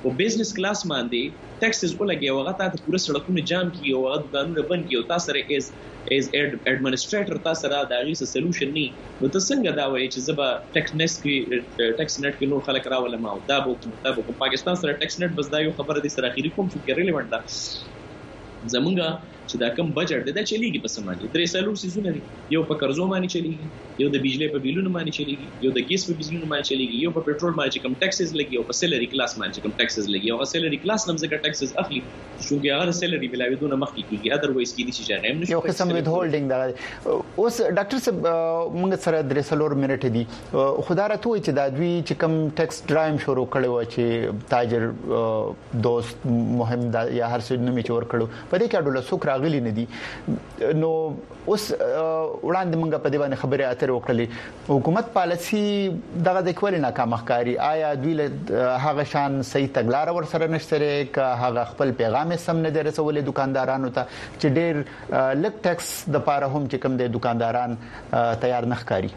S7: او بزنس کلاس باندې ټیکسز ولګي او هغه ته پوره سړکونه جام کی او هغه دکانونه بند کی او تاسو سره از ایڈمنسټریټر تاسو را د هغه سولوشن نه نو تاسو څنګه دا وایي چې زبا ټیکس نت کې نو خلک راولم او دا په پاکستان سره ټیکس نت بس دا یو خبره دي سره اخیری کوم چې ریلیونت ده زمونږه چې دا کم بجټ دی دا چلیږي په سمانه درې سالور سيزونه دي یو په قرضو باندې چلیږي یو د بجلی په بیلونو باندې چلیږي یو د ګیس په بیلونو باندې چلیږي یو په پېټرول باندې کم ټیکسز لګي او په سیلری کلاس باندې کم ټیکسز لګي او سیلری کلاس هم ځکه ټیکسز اخلي چې هغه سیلری ملاویدونه مخکې کیږي اذروایز کې دي چې ځای هم
S2: یو قسم وید هولډینګ دا اوس ډاکټر صاحب موږ سره درې سالور منټ دي خدای راته وایي چې دا دوی چې کم ټیکس ډرایم شروع کړي و چې تاجر دوست مهم دا یا هر څه نومي چور کړو په دې کې ډول څوک راغلي نه دي نو اوس وړاندې موږ په دې باندې خبرې اترې وکړلې حکومت پالیسی دغه د کول ناکام ښکاری آیا دوی له هغه شان صحیح تګلار ور سره نشته ک هغه خپل پیغام سم نه درسولې دکاندارانو ته چې ډېر لک ټیکس د پاره هم چې کم د دکانداران تیار نه ښکاری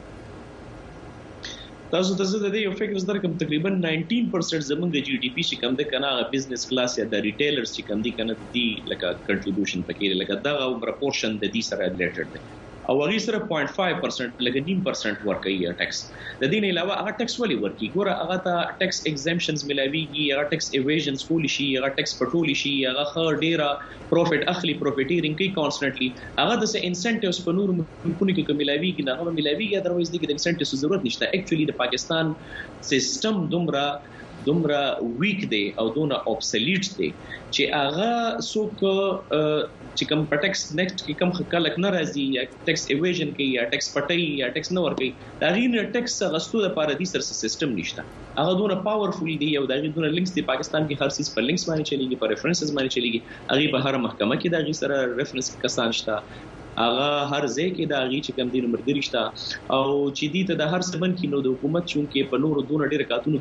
S7: تاسو ته زه د یو فکر زده کوم تقریبا 19% زمونږ د جی ډی پی چې کم د کنه بزنس کلاس یا د ریټیلرز چې کم دي کنه دي لکه کنټریبیوشن پکې لکه دا او پرپورشن د دې سره ریلیټډ دی او هغه سره 0.5% لکه 9% ورکوي ټیکس د دې نه علاوه هغه ټیکس ولې ورکوي ګوره هغه ته ټیکس ایگزمپشنز ملایويږي هغه ټیکس ایویژنز کولی شي هغه ټیکس پټولی شي هغه خور ډیره پروفټ اخلي پروفیټیرینګ کوي کانستنټلی هغه د انسنټیوز په نور ملکونو کې ملایويږي نه هغه ملایويږي اذروایز د انسنټیوز ضرورت نشته اکچولی د پاکستان سیستم دومره ویک دی او دونه اوبسلیټ دی چې هغه څوک چې کوم ټیکس نیکسټ کې کوم خلک ناراضي یا ټیکس ایویژن کوي یا ټیکس پټي یا ټیکس نه ورکوي دا غیر ټیکس غستو د پاره دي سر سیستم نشته هغه دونه پاورفل دی او دا غیر دونه لینکس دی پاکستان کې هر څه په لینکس باندې چلیږي په ریفرنسز باندې چلیږي هغه په هر محکمه کې دا غیر سره ریفرنس کسان شته هغه هر ځای کې دا غي چې کم دي نمبر درشته او چې دي ته د هر سبن کې نو د حکومت چون کې په نورو دونه ډېر کاتونو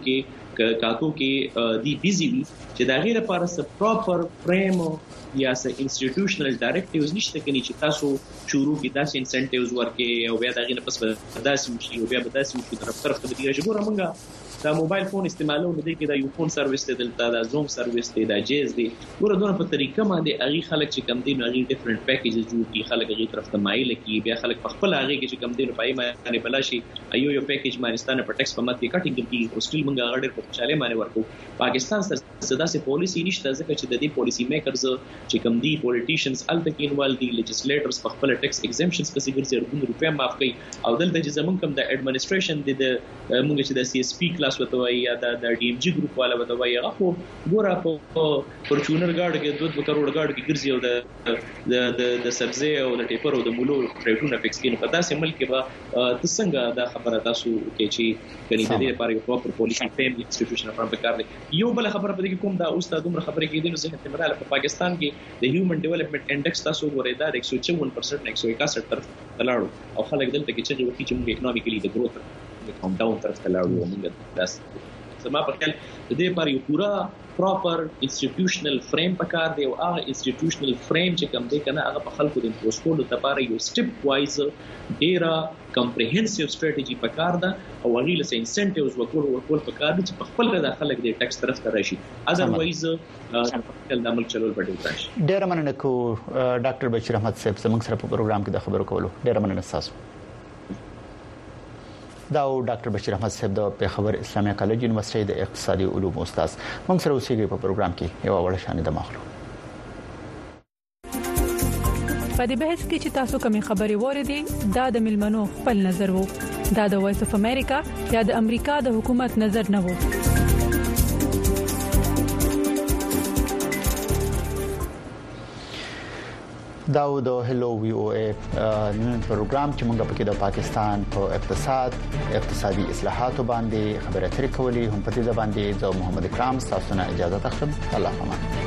S7: کې دی بیزی وي چې دا غیر لپاره س پراپر فریم یا س انسټیټیوشنل ډایریکټیوز نشته کني چې تاسو شروع کې داسې انسنټیوز ورکې او بیا دا غي نه پس داسې شي او بیا به داسې شي طرف ته دی چې ګوره مونږه دا موبایل فون استعمالو نه دی کې دا یو فون سرویس ته دلته دا زوم سرویس ته دا جیز دی ګوره دونه په طریقه باندې اغي خلک چې کم دي نو اغي ډیفرنٹ پیکیجز جوړ کی خلک اغي طرف ته مایل کی بیا خلک په خپل اغي کې چې کم دي نو پای باندې بلاشي ایو پیکیج مانستانه په ټیکس په مت کې کټینګ کی او سټیل مونږه غړي په چاله باندې ورکو پاکستان سره صدا سي پالیسی نشته ځکه چې د دې پالیسی میکرز چې کم دي پولیټیشنز الته کې انوال دي لیجسلیټرز په خپل ټیکس ایگزمپشنز کې څنګه څنګه روپیا معاف کوي او دلته چې زمونږ کم د ایڈمنسټریشن د مونږ چې د سی اس پی کلاس وته وای یا د ډي ام جی ګروپ والا وته وای هغه خو ګوره په فورچونر گاډ کې 2 کروڑ گاډ کې ګرځي او د سبزی او د ټیپر او د مولو ریټونه فکس کین په داسې ملک کې به څنګه دا خبره تاسو کې چې کني د دې لپاره یو پراپر پالیسی فیم انسټیټیوشن فرام پکار دی یو بل خبره په دې کوم دا استاد عمر خبره کې دي نو زه ته مراله په پاکستان کې د هیومن ډیولپمنٹ انډیکس تاسو ورې دا 154% 161 طرف تلاړو او خلک دلته کې چې وکی چې موږ اکونومیکلی د گروث کوم ډاون طرف تلاړو موږ داس زما په خیال د دې لپاره یو پورا پراپر انسټیټیوشنل فریم پکار دی او هغه انسټیټیوشنل فریم چې کوم دی کنه هغه په خلکو د امپوز کولو لپاره یو سټپ وایز ډیره کمپریهنسیو سټریټیجی پکار ده او هغه له انسنټیوز ورکول پکار دي چې په خپل د خلک د ټیکس طرف ته راشي اذروایز د عمل چلول پټو راشي
S2: ډیره مننه کو ډاکټر بشیر احمد صاحب زموږ سره په پروګرام کې د خبرو کولو ډیره مننه تاسو دا ډاکټر بشیر احمد صاحب د پیښور اسلامي کالج یونیورسيټي د اقتصادي علوم استاد موږ سره اوسېږي په پروګرام کې یو وړ شان د مخلو
S6: په دې بحث کې چې تاسو کومې خبرې وریدي دا د ملمنو خپل نظر وو دا د وایس اف امریکا یا د امریکا د حکومت نظر نه وو
S2: دا د هلو وی او ای نن پروګرام چې موږ پکې د پاکستان په اقتصادي اصلاحاتو باندې خبرې اترې کولې هم په دې باندې زه محمد اکرام تاسو نه اجازه تخم الله پامان